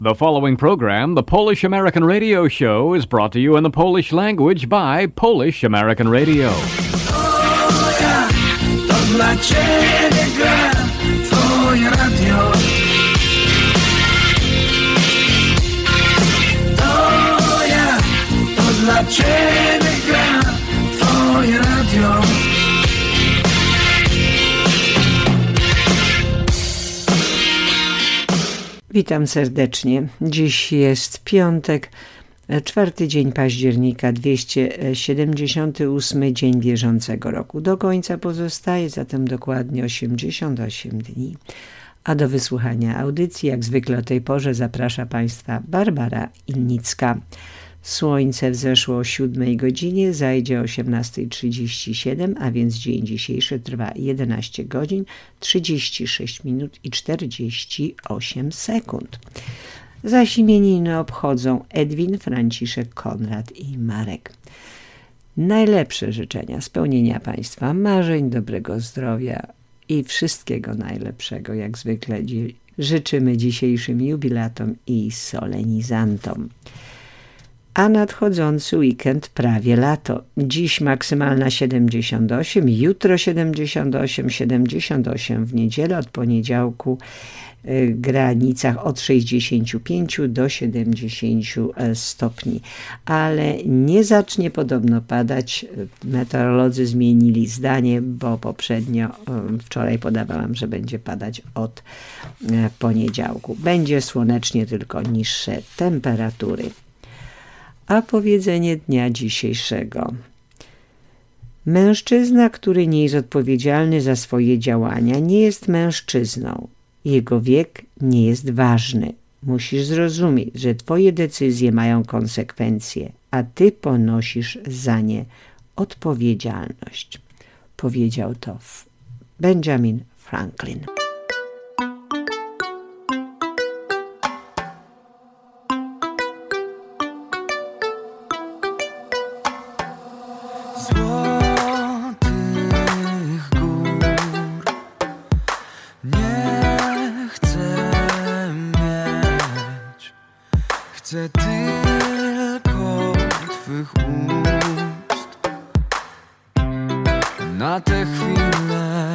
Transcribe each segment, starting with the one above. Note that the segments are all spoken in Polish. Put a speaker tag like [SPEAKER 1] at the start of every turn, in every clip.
[SPEAKER 1] The following program, the Polish American Radio Show, is brought to you in the Polish language by Polish American Radio.
[SPEAKER 2] O ja, to dla Ciebie gra Twoje radio. To ja, to dla Ciebie gra Twoje radio.
[SPEAKER 3] Witam serdecznie. Dziś jest piątek, 4 dzień października, 278 dzień bieżącego roku. Do końca pozostaje zatem dokładnie 88 dni. A do wysłuchania audycji, jak zwykle o tej porze, zaprasza Państwa Barbara Ilnicka. Słońce wzeszło o 7 godzinie, zajdzie o 18:37, a więc dzień dzisiejszy trwa 11 godzin, 36 minut i 48 sekund. Zaś imieniny obchodzą Edwin, Franciszek, Konrad i Marek. Najlepsze życzenia spełnienia Państwa marzeń, dobrego zdrowia i wszystkiego najlepszego, jak zwykle życzymy dzisiejszym jubilatom i solenizantom. A nadchodzący weekend prawie lato. Dziś maksymalna 78, jutro 78, 78 w niedzielę, od poniedziałku w granicach od 65 do 70 stopni. Ale nie zacznie podobno padać. Meteorolodzy zmienili zdanie, bo poprzednio, wczoraj podawałam, że będzie padać od poniedziałku. Będzie słonecznie, tylko niższe temperatury. A powiedzenie dnia dzisiejszego. Mężczyzna, który nie jest odpowiedzialny za swoje działania, nie jest mężczyzną. Jego wiek nie jest ważny. Musisz zrozumieć, że twoje decyzje mają konsekwencje, a ty ponosisz za nie odpowiedzialność. Powiedział to Benjamin Franklin.
[SPEAKER 2] Chcę tylko Twych ust na tę chwilę,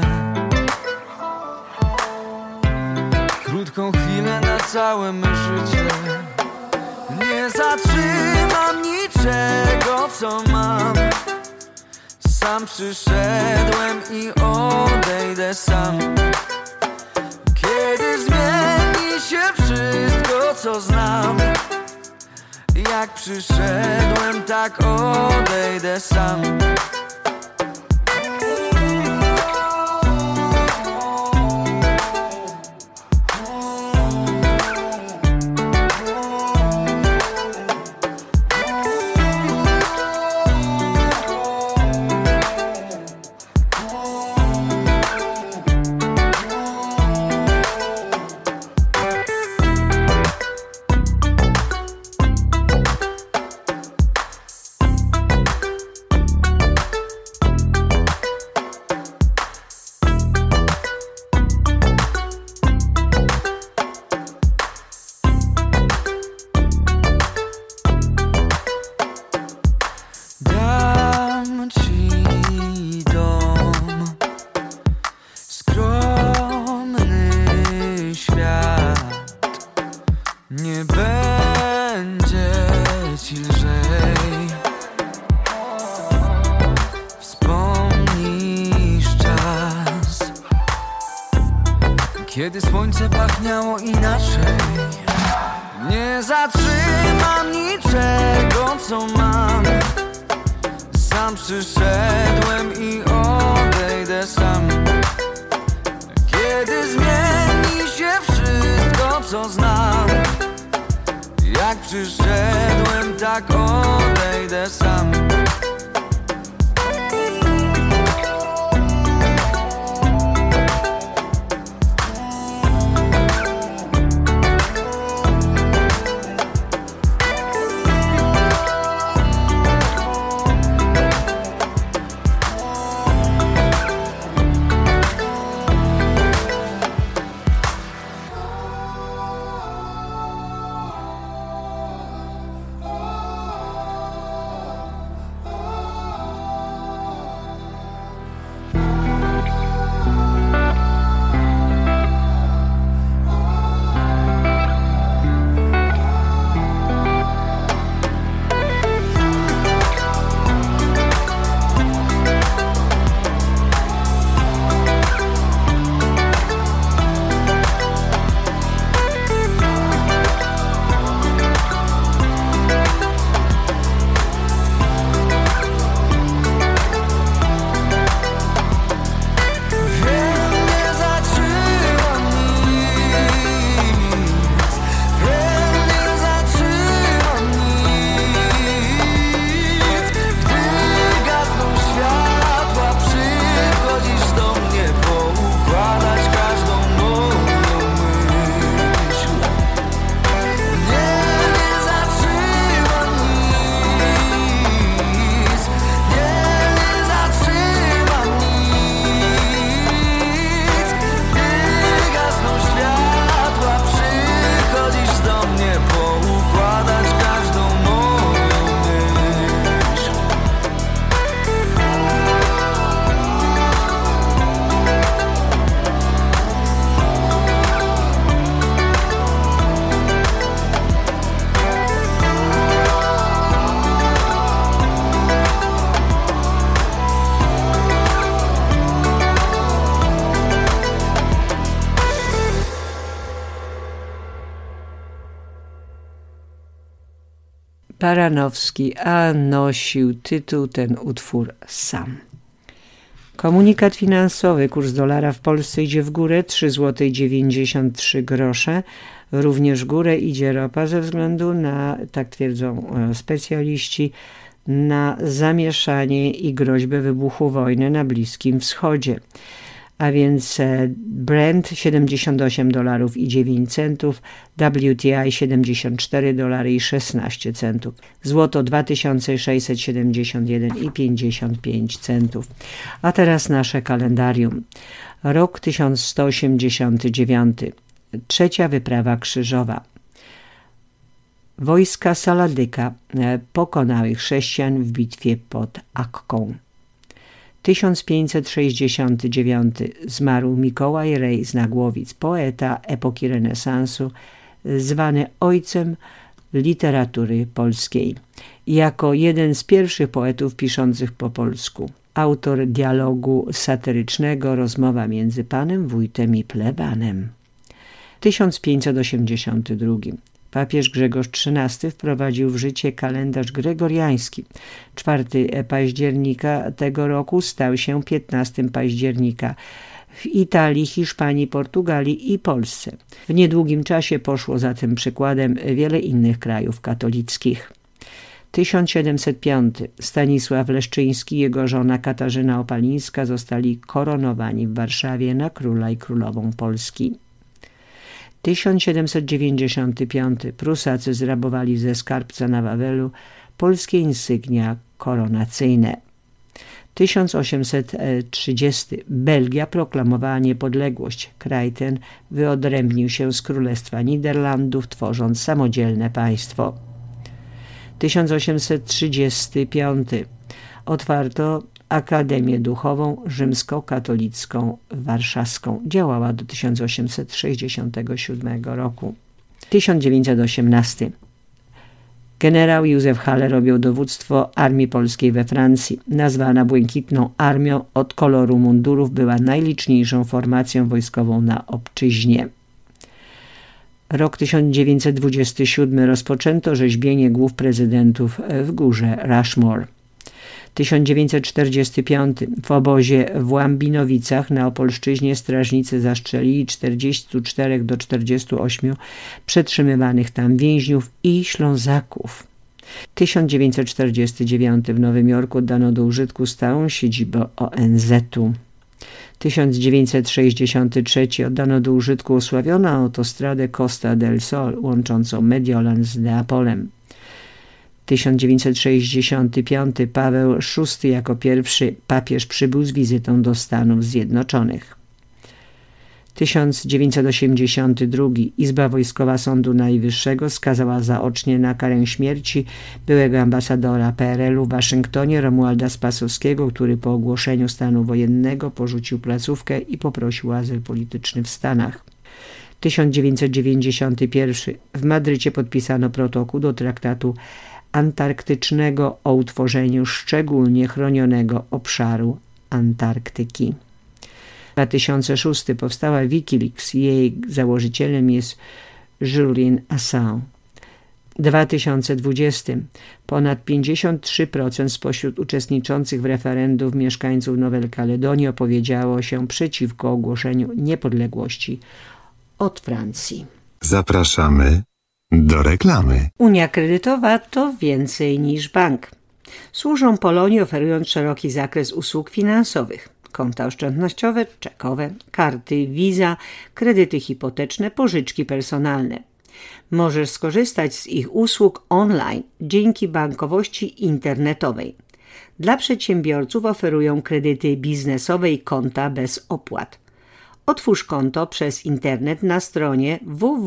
[SPEAKER 2] krótką chwilę na całe me życie. Nie zatrzymam niczego, co mam. Sam przyszedłem i odejdę sam. Kiedy zmieni się wszystko, co znam. Jak przyszedłem, tak odejdę sam. Kiedy słońce pachniało inaczej. Nie zatrzymam niczego, co mam. Sam przyszedłem i odejdę sam. Kiedy zmieni się wszystko, co znam. Jak przyszedłem, tak odejdę sam.
[SPEAKER 3] Baranowski, a nosił tytuł ten utwór sam. Komunikat finansowy. Kurs dolara w Polsce idzie w górę, 3,93 zł. Również w górę idzie ropa ze względu na, tak twierdzą specjaliści, na zamieszanie i groźbę wybuchu wojny na Bliskim Wschodzie. A więc Brent $78,09, WTI $74,16, złoto $2671,55. A teraz nasze kalendarium. Rok 1189. Trzecia wyprawa krzyżowa. Wojska Saladyka pokonały chrześcijan w bitwie pod Akką. 1569. Zmarł Mikołaj Rej z Nagłowic, poeta epoki renesansu, zwany ojcem literatury polskiej. Jako jeden z pierwszych poetów piszących po polsku. Autor dialogu satyrycznego Rozmowa między panem wójtem i plebanem. 1582. Papież Grzegorz XIII wprowadził w życie kalendarz gregoriański. 4 października tego roku stał się 15 października w Italii, Hiszpanii, Portugalii i Polsce. W niedługim czasie poszło za tym przykładem wiele innych krajów katolickich. 1705. Stanisław Leszczyński i jego żona Katarzyna Opalińska zostali koronowani w Warszawie na króla i królową Polski. 1795. Prusacy zrabowali ze skarbca na Wawelu polskie insygnia koronacyjne. 1830. Belgia proklamowała niepodległość. Kraj ten wyodrębnił się z Królestwa Niderlandów, tworząc samodzielne państwo. 1835. Otwarto Akademię Duchową Rzymskokatolicką Warszawską. Działała do 1867 roku. 1918. Generał Józef Haller objął dowództwo Armii Polskiej we Francji. Nazwana Błękitną Armią od koloru mundurów, była najliczniejszą formacją wojskową na obczyźnie. Rok 1927. Rozpoczęto rzeźbienie głów prezydentów w górze Rushmore. 1945. W obozie w Łambinowicach na Opolszczyźnie strażnicy zastrzelili 44 do 48 przetrzymywanych tam więźniów i Ślązaków. 1949. W Nowym Jorku oddano do użytku stałą siedzibę ONZ-u. 1963. Oddano do użytku osławioną autostradę Costa del Sol łączącą Mediolan z Neapolem. 1965. Paweł VI jako pierwszy papież przybył z wizytą do Stanów Zjednoczonych. 1982. Izba Wojskowa Sądu Najwyższego skazała zaocznie na karę śmierci byłego ambasadora PRL-u w Waszyngtonie Romualda Spasowskiego, który po ogłoszeniu stanu wojennego porzucił placówkę i poprosił o azyl polityczny w Stanach. 1991. W Madrycie podpisano protokół do traktatu antarktycznego o utworzeniu szczególnie chronionego obszaru Antarktyki. 2006. Powstała Wikileaks. Jej założycielem jest Julian Assange. 2020. Ponad 53% spośród uczestniczących w referendum mieszkańców Nowej Kaledonii opowiedziało się przeciwko ogłoszeniu niepodległości od Francji.
[SPEAKER 4] Zapraszamy do reklamy.
[SPEAKER 3] Unia kredytowa to więcej niż bank. Służą Polonii, oferując szeroki zakres usług finansowych. Konta oszczędnościowe, czekowe, karty Visa, kredyty hipoteczne, pożyczki personalne. Możesz skorzystać z ich usług online dzięki bankowości internetowej. Dla przedsiębiorców oferują kredyty biznesowe i konta bez opłat. Otwórz konto przez internet na stronie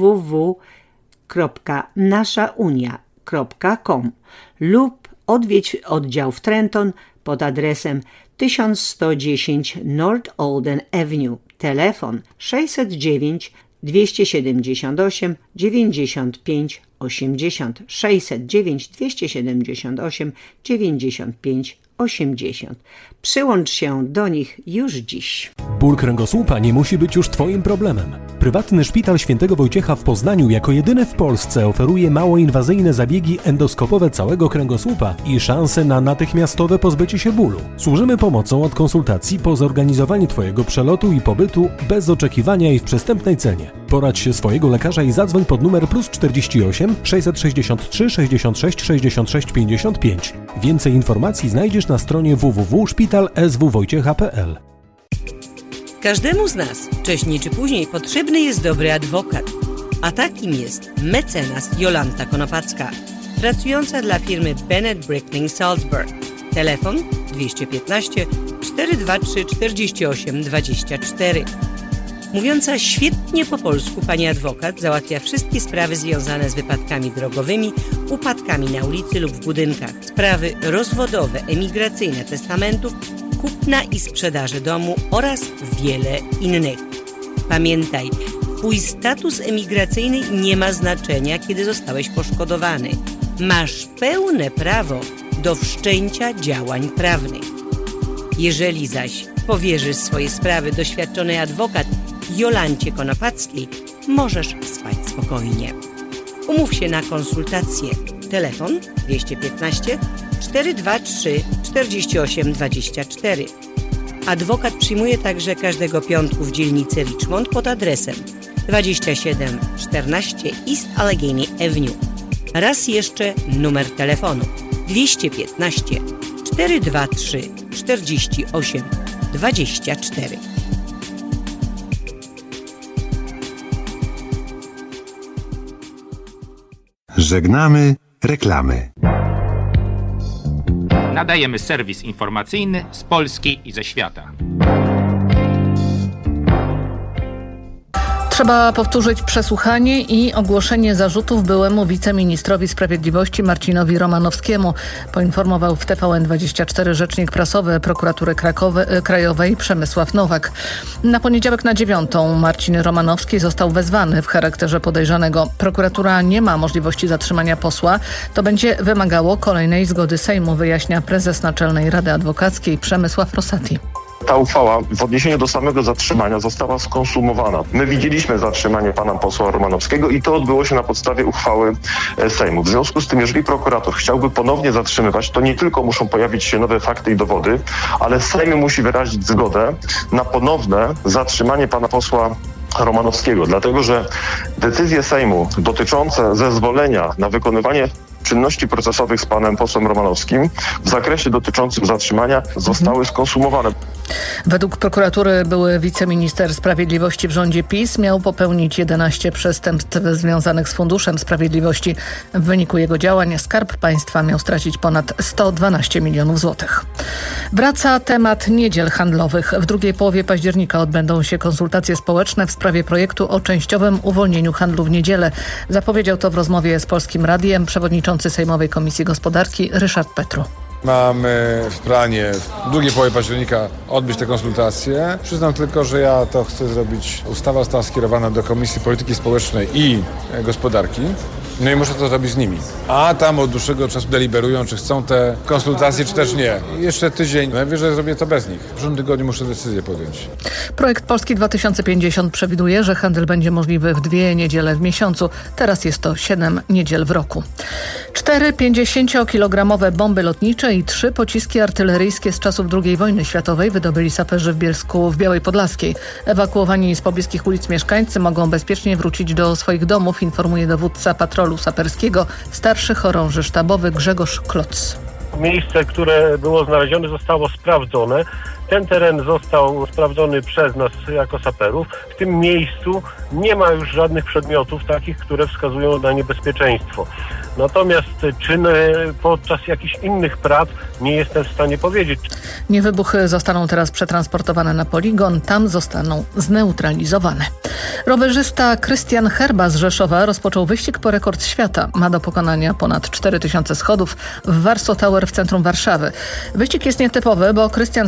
[SPEAKER 3] www.naszaunia.com lub odwiedź oddział w Trenton pod adresem 1110 North Olden Avenue. Telefon 609 278 95 80 609 278 95 80. Przyłącz się do nich już dziś.
[SPEAKER 5] Ból kręgosłupa nie musi być już Twoim problemem. Prywatny Szpital Świętego Wojciecha w Poznaniu jako jedyny w Polsce oferuje mało inwazyjne zabiegi endoskopowe całego kręgosłupa i szanse na natychmiastowe pozbycie się bólu. Służymy pomocą od konsultacji po zorganizowanie Twojego przelotu i pobytu bez oczekiwania i w przystępnej cenie. Poradź się swojego lekarza i zadzwoń pod numer +48 663 66 66 55. Więcej informacji znajdziesz na stronie www.szpitalswwojciecha.pl.
[SPEAKER 6] Każdemu z nas wcześniej czy później potrzebny jest dobry adwokat, a takim jest mecenas Jolanta Konopacka, pracująca dla firmy Bennett Brickling Salzburg. Telefon 215 423 48 24. Mówiąca świetnie po polsku, pani adwokat załatwia wszystkie sprawy związane z wypadkami drogowymi, upadkami na ulicy lub w budynkach, sprawy rozwodowe, emigracyjne, testamentów, kupna i sprzedaży domu oraz wiele innych. Pamiętaj, twój status emigracyjny nie ma znaczenia, kiedy zostałeś poszkodowany. Masz pełne prawo do wszczęcia działań prawnych. Jeżeli zaś powierzysz swoje sprawy doświadczonej adwokat Jolancie Konopackiej, możesz spać spokojnie. Umów się na konsultację. Telefon 215 423 48 24. Adwokat przyjmuje także każdego piątku w dzielnicy Richmond pod adresem 2714 East Allegheny Avenue. Raz jeszcze numer telefonu 215 423 48 24.
[SPEAKER 4] Żegnamy reklamy.
[SPEAKER 7] Nadajemy serwis informacyjny z Polski i ze świata.
[SPEAKER 8] Trzeba powtórzyć przesłuchanie i ogłoszenie zarzutów byłemu wiceministrowi sprawiedliwości Marcinowi Romanowskiemu, poinformował w TVN24 rzecznik prasowy Prokuratury Krajowej Przemysław Nowak. Na poniedziałek na 9:00 Marcin Romanowski został wezwany w charakterze podejrzanego. Prokuratura nie ma możliwości zatrzymania posła. To będzie wymagało kolejnej zgody Sejmu, wyjaśnia prezes Naczelnej Rady Adwokackiej Przemysław Rosati.
[SPEAKER 9] Ta uchwała w odniesieniu do samego zatrzymania została skonsumowana. My widzieliśmy zatrzymanie pana posła Romanowskiego i to odbyło się na podstawie uchwały Sejmu. W związku z tym, jeżeli prokurator chciałby ponownie zatrzymywać, to nie tylko muszą pojawić się nowe fakty i dowody, ale Sejm musi wyrazić zgodę na ponowne zatrzymanie pana posła Romanowskiego, dlatego że decyzje Sejmu dotyczące zezwolenia na wykonywanie czynności procesowych z panem posłem Romanowskim w zakresie dotyczącym zatrzymania zostały skonsumowane.
[SPEAKER 8] Według prokuratury były wiceminister sprawiedliwości w rządzie PiS miał popełnić 11 przestępstw związanych z Funduszem Sprawiedliwości. W wyniku jego działań Skarb Państwa miał stracić ponad 112 milionów złotych. Wraca temat niedziel handlowych. W drugiej połowie października odbędą się konsultacje społeczne w sprawie projektu o częściowym uwolnieniu handlu w niedzielę. Zapowiedział to w rozmowie z Polskim Radiem przewodniczący Sejmowej Komisji Gospodarki Ryszard Petru.
[SPEAKER 10] Mamy w planie w drugiej połowie października odbyć te konsultacje. Przyznam tylko, że ja to chcę zrobić. Ustawa została skierowana do Komisji Polityki Społecznej i Gospodarki. No i muszę to zrobić z nimi. A tam od dłuższego czasu deliberują, czy chcą te konsultacje, czy też nie. I jeszcze tydzień. Najwyżej zrobię to bez nich. W przyszłym tygodniu muszę decyzję podjąć. Projekt Polski 2050 przewiduje, że handel będzie możliwy w 2 niedziele w miesiącu. Teraz jest to 7 niedziel w roku. 4 50-kilogramowe bomby lotnicze i 3 pociski artyleryjskie z czasów II wojny światowej wydobyli saperzy w Bielsku w Białej Podlaskiej. Ewakuowani z pobliskich ulic mieszkańcy mogą bezpiecznie wrócić do swoich domów, informuje dowódca patrolu saperskiego, starszy chorąży sztabowy Grzegorz Kloc.
[SPEAKER 11] Miejsce, które było znalezione, zostało sprawdzone. Ten teren został sprawdzony przez nas jako saperów. W tym miejscu nie ma już żadnych przedmiotów takich, które wskazują na niebezpieczeństwo. Natomiast czy podczas jakichś innych prac nie jestem w stanie powiedzieć.
[SPEAKER 8] Niewybuchy zostaną teraz przetransportowane na poligon. Tam zostaną zneutralizowane. Rowerzysta Krystian Herba z Rzeszowa rozpoczął wyścig po rekord świata. Ma do pokonania ponad 4000 schodów w Warsaw Tower w centrum Warszawy. Wyścig jest nietypowy, bo Krystian skacze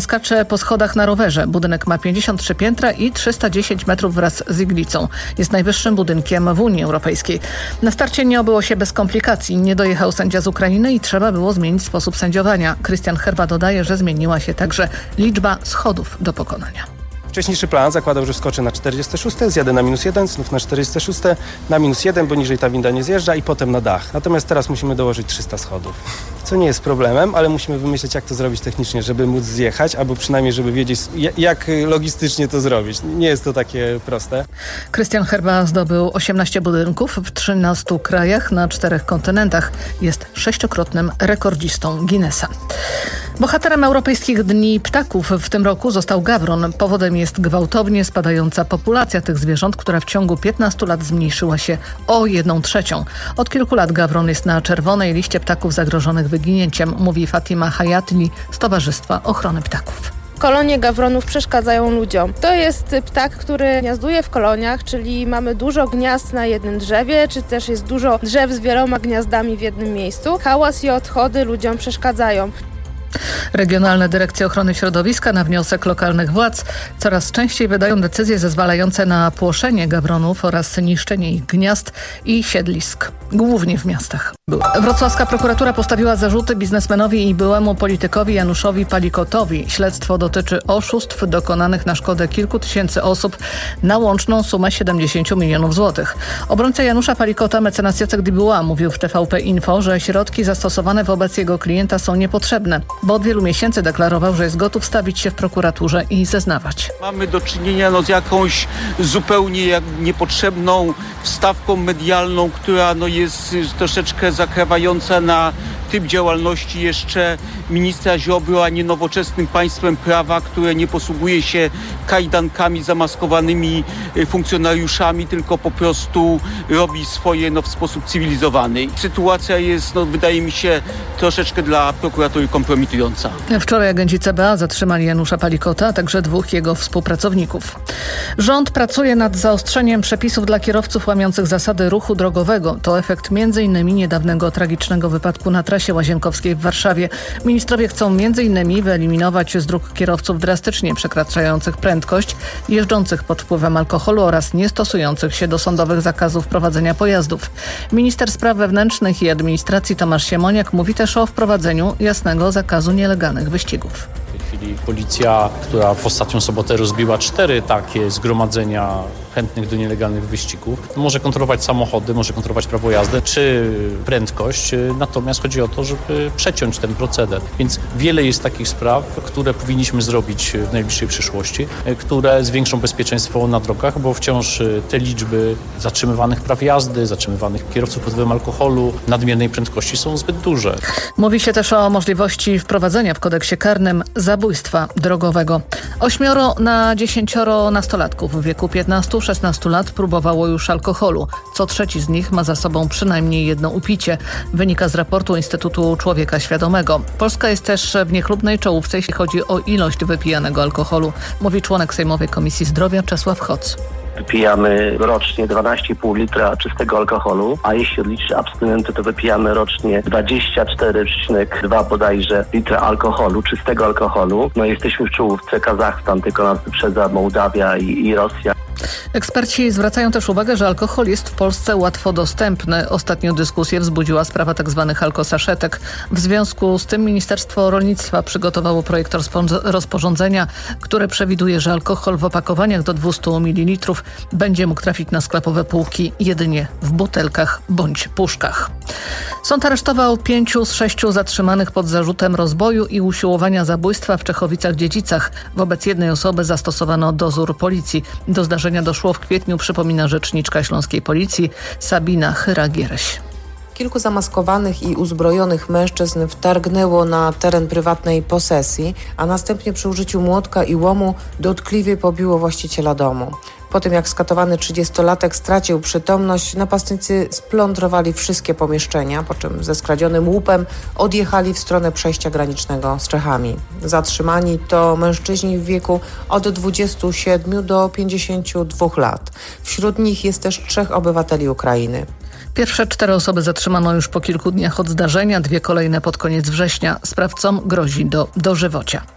[SPEAKER 8] po schodach na rowerze. Budynek ma 53 piętra i 310 metrów wraz z iglicą. Jest najwyższym budynkiem w Unii Europejskiej. Na starcie nie obyło się bez komplikacji. Nie dojechał sędzia z Ukrainy i trzeba było zmienić sposób sędziowania. Krystian Herba dodaje, że zmieniła się także liczba schodów do pokonania.
[SPEAKER 12] Wcześniejszy plan zakładał, że wskoczy na 46, zjadę na -1, znów na 46, na -1, bo niżej ta winda nie zjeżdża i potem na dach. Natomiast teraz musimy dołożyć 300 schodów, co nie jest problemem, ale musimy wymyśleć, jak to zrobić technicznie, żeby móc zjechać, albo przynajmniej, żeby wiedzieć, jak logistycznie to zrobić. Nie jest to takie proste.
[SPEAKER 8] Krystian Herba zdobył 18 budynków w 13 krajach na 4 kontynentach. Jest 6-krotnym rekordzistą Guinnessa. Bohaterem Europejskich Dni Ptaków w tym roku został gawron. Powodem jest gwałtownie spadająca populacja tych zwierząt, która w ciągu 15 lat zmniejszyła się o 1/3. Od kilku lat gawron jest na czerwonej liście ptaków zagrożonych wyginięciem, mówi Fatima Hayatli z Towarzystwa Ochrony Ptaków.
[SPEAKER 13] Kolonie gawronów przeszkadzają ludziom. To jest ptak, który gniazduje w koloniach, czyli mamy dużo gniazd na jednym drzewie, czy też jest dużo drzew z wieloma gniazdami w jednym miejscu. Hałas i odchody ludziom przeszkadzają.
[SPEAKER 8] Regionalne dyrekcje ochrony środowiska na wniosek lokalnych władz coraz częściej wydają decyzje zezwalające na płoszenie gawronów oraz niszczenie ich gniazd i siedlisk, głównie w miastach. Wrocławska prokuratura postawiła zarzuty biznesmenowi i byłemu politykowi Januszowi Palikotowi. Śledztwo dotyczy oszustw dokonanych na szkodę kilku tysięcy osób na łączną sumę 70 milionów złotych. Obrońca Janusza Palikota, mecenas Jacek Dubois, mówił w TVP Info, że środki zastosowane wobec jego klienta są niepotrzebne, bo od wielu miesięcy deklarował, że jest gotów stawić się w prokuraturze i zeznawać.
[SPEAKER 14] Mamy do czynienia z jakąś zupełnie niepotrzebną wstawką medialną, która jest troszeczkę zakrawająca na typ działalności jeszcze ministra Ziobro, a nie nowoczesnym państwem prawa, które nie posługuje się kajdankami zamaskowanymi funkcjonariuszami, tylko po prostu robi swoje w sposób cywilizowany. Sytuacja jest, wydaje mi się, troszeczkę dla prokuratury kompromitująca.
[SPEAKER 8] Wczoraj agenci CBA zatrzymali Janusza Palikota, a także 2 jego współpracowników. Rząd pracuje nad zaostrzeniem przepisów dla kierowców łamiących zasady ruchu drogowego. To efekt m.in. niedawnego tragicznego wypadku na trasie Łazienkowskiej w Warszawie. Ministrowie chcą m.in. wyeliminować z dróg kierowców drastycznie przekraczających prędkość, jeżdżących pod wpływem alkoholu oraz niestosujących się do sądowych zakazów prowadzenia pojazdów. Minister Spraw Wewnętrznych i Administracji Tomasz Siemoniak mówi też o wprowadzeniu jasnego zakazu nielegalnych wyścigów.
[SPEAKER 15] W tej chwili policja, która w ostatnią sobotę rozbiła 4 takie zgromadzenia chętnych do nielegalnych wyścigów, może kontrolować samochody, może kontrolować prawo jazdy czy prędkość, natomiast chodzi o to, żeby przeciąć ten proceder. Więc wiele jest takich spraw, które powinniśmy zrobić w najbliższej przyszłości, które zwiększą bezpieczeństwo na drogach, bo wciąż te liczby zatrzymywanych praw jazdy, zatrzymywanych kierowców pod wpływem alkoholu, nadmiernej prędkości są zbyt duże.
[SPEAKER 8] Mówi się też o możliwości wprowadzenia w kodeksie karnym zabójstwa drogowego. 8 na 10 nastolatków w wieku 15-16 lat próbowało już alkoholu. Co trzeci z nich ma za sobą przynajmniej jedno upicie. Wynika z raportu Instytutu Człowieka Świadomego. Polska jest też w niechlubnej czołówce, jeśli chodzi o ilość wypijanego alkoholu, mówi członek Sejmowej Komisji Zdrowia Czesław Hoc.
[SPEAKER 16] Wypijamy rocznie 12,5 litra czystego alkoholu, a jeśli odliczyć abstynenty, to wypijamy rocznie 24,2 bodajże litra alkoholu, czystego alkoholu. Jesteśmy w czołówce, Kazachstan tylko nas wyprzedza, Mołdawia i Rosja.
[SPEAKER 8] Eksperci zwracają też uwagę, że alkohol jest w Polsce łatwo dostępny. Ostatnio dyskusję wzbudziła sprawa tzw. alkosaszetek. W związku z tym Ministerstwo Rolnictwa przygotowało projekt rozporządzenia, które przewiduje, że alkohol w opakowaniach do 200 ml będzie mógł trafić na sklepowe półki jedynie w butelkach bądź puszkach. Sąd aresztował 5 z 6 zatrzymanych pod zarzutem rozboju i usiłowania zabójstwa w Czechowicach-Dziedzicach. Wobec jednej osoby zastosowano dozór policji. Do zdarzenia doszło w kwietniu, przypomina rzeczniczka śląskiej policji Sabina Chyra-Giereś.
[SPEAKER 17] Kilku zamaskowanych i uzbrojonych mężczyzn wtargnęło na teren prywatnej posesji, a następnie przy użyciu młotka i łomu dotkliwie pobiło właściciela domu. Po tym jak skatowany 30-latek stracił przytomność, napastnicy splądrowali wszystkie pomieszczenia, po czym ze skradzionym łupem odjechali w stronę przejścia granicznego z Czechami. Zatrzymani to mężczyźni w wieku od 27 do 52 lat. Wśród nich jest też 3 obywateli Ukrainy.
[SPEAKER 8] Pierwsze 4 osoby zatrzymano już po kilku dniach od zdarzenia, 2 kolejne pod koniec września. Sprawcom grozi do dożywocia.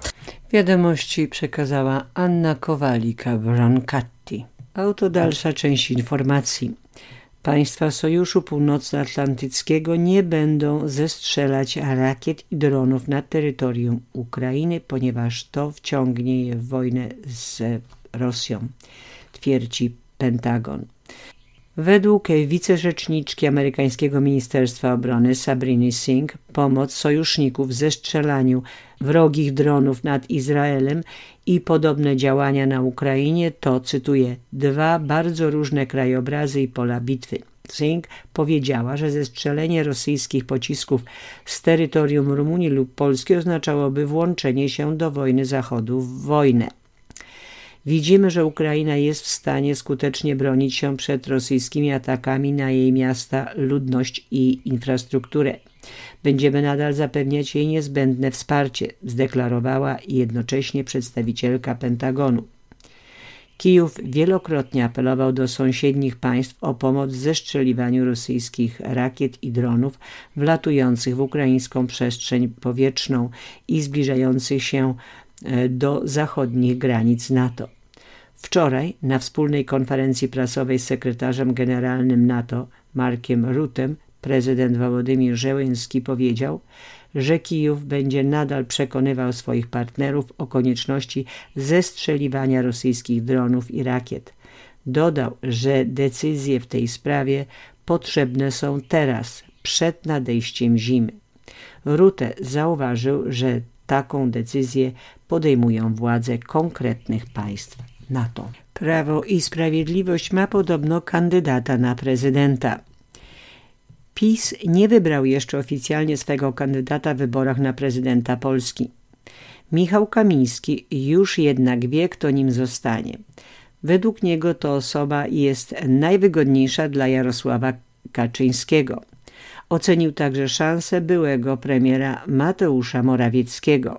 [SPEAKER 3] Wiadomości przekazała Anna Kowalika-Brancatti. Oto dalsza część informacji. Państwa Sojuszu Północnoatlantyckiego nie będą zestrzelać rakiet i dronów na terytorium Ukrainy, ponieważ to wciągnie je w wojnę z Rosją, twierdzi Pentagon. Według wicerzeczniczki amerykańskiego Ministerstwa Obrony Sabriny Singh pomoc sojuszników w zestrzelaniu wrogich dronów nad Izraelem i podobne działania na Ukrainie to, cytuję, dwa bardzo różne krajobrazy i pola bitwy. Singh powiedziała, że zestrzelenie rosyjskich pocisków z terytorium Rumunii lub Polski oznaczałoby włączenie się do wojny Zachodu w wojnę. Widzimy, że Ukraina jest w stanie skutecznie bronić się przed rosyjskimi atakami na jej miasta, ludność i infrastrukturę. Będziemy nadal zapewniać jej niezbędne wsparcie, zdeklarowała jednocześnie przedstawicielka Pentagonu. Kijów wielokrotnie apelował do sąsiednich państw o pomoc w zestrzeliwaniu rosyjskich rakiet i dronów wlatujących w ukraińską przestrzeń powietrzną i zbliżających się do zachodnich granic NATO. Wczoraj na wspólnej konferencji prasowej z sekretarzem generalnym NATO Markiem Ruttem prezydent Wołodymyr Zełenski powiedział, że Kijów będzie nadal przekonywał swoich partnerów o konieczności zestrzeliwania rosyjskich dronów i rakiet. Dodał, że decyzje w tej sprawie potrzebne są teraz, przed nadejściem zimy. Rutte zauważył, że taką decyzję podejmują władze konkretnych państw NATO. Prawo i Sprawiedliwość ma podobno kandydata na prezydenta. PiS nie wybrał jeszcze oficjalnie swego kandydata w wyborach na prezydenta Polski. Michał Kamiński już jednak wie, kto nim zostanie. Według niego to osoba jest najwygodniejsza dla Jarosława Kaczyńskiego. Ocenił także szansę byłego premiera Mateusza Morawieckiego.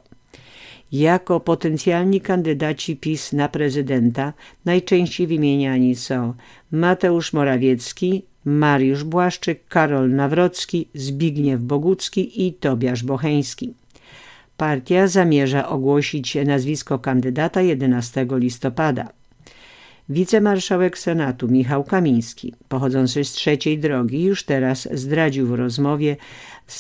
[SPEAKER 3] Jako potencjalni kandydaci PiS na prezydenta najczęściej wymieniani są Mateusz Morawiecki, Mariusz Błaszczyk, Karol Nawrocki, Zbigniew Bogucki i Tobiasz Bocheński. Partia zamierza ogłosić nazwisko kandydata 11 listopada. Wicemarszałek Senatu Michał Kamiński, pochodzący z trzeciej drogi, już teraz zdradził w rozmowie z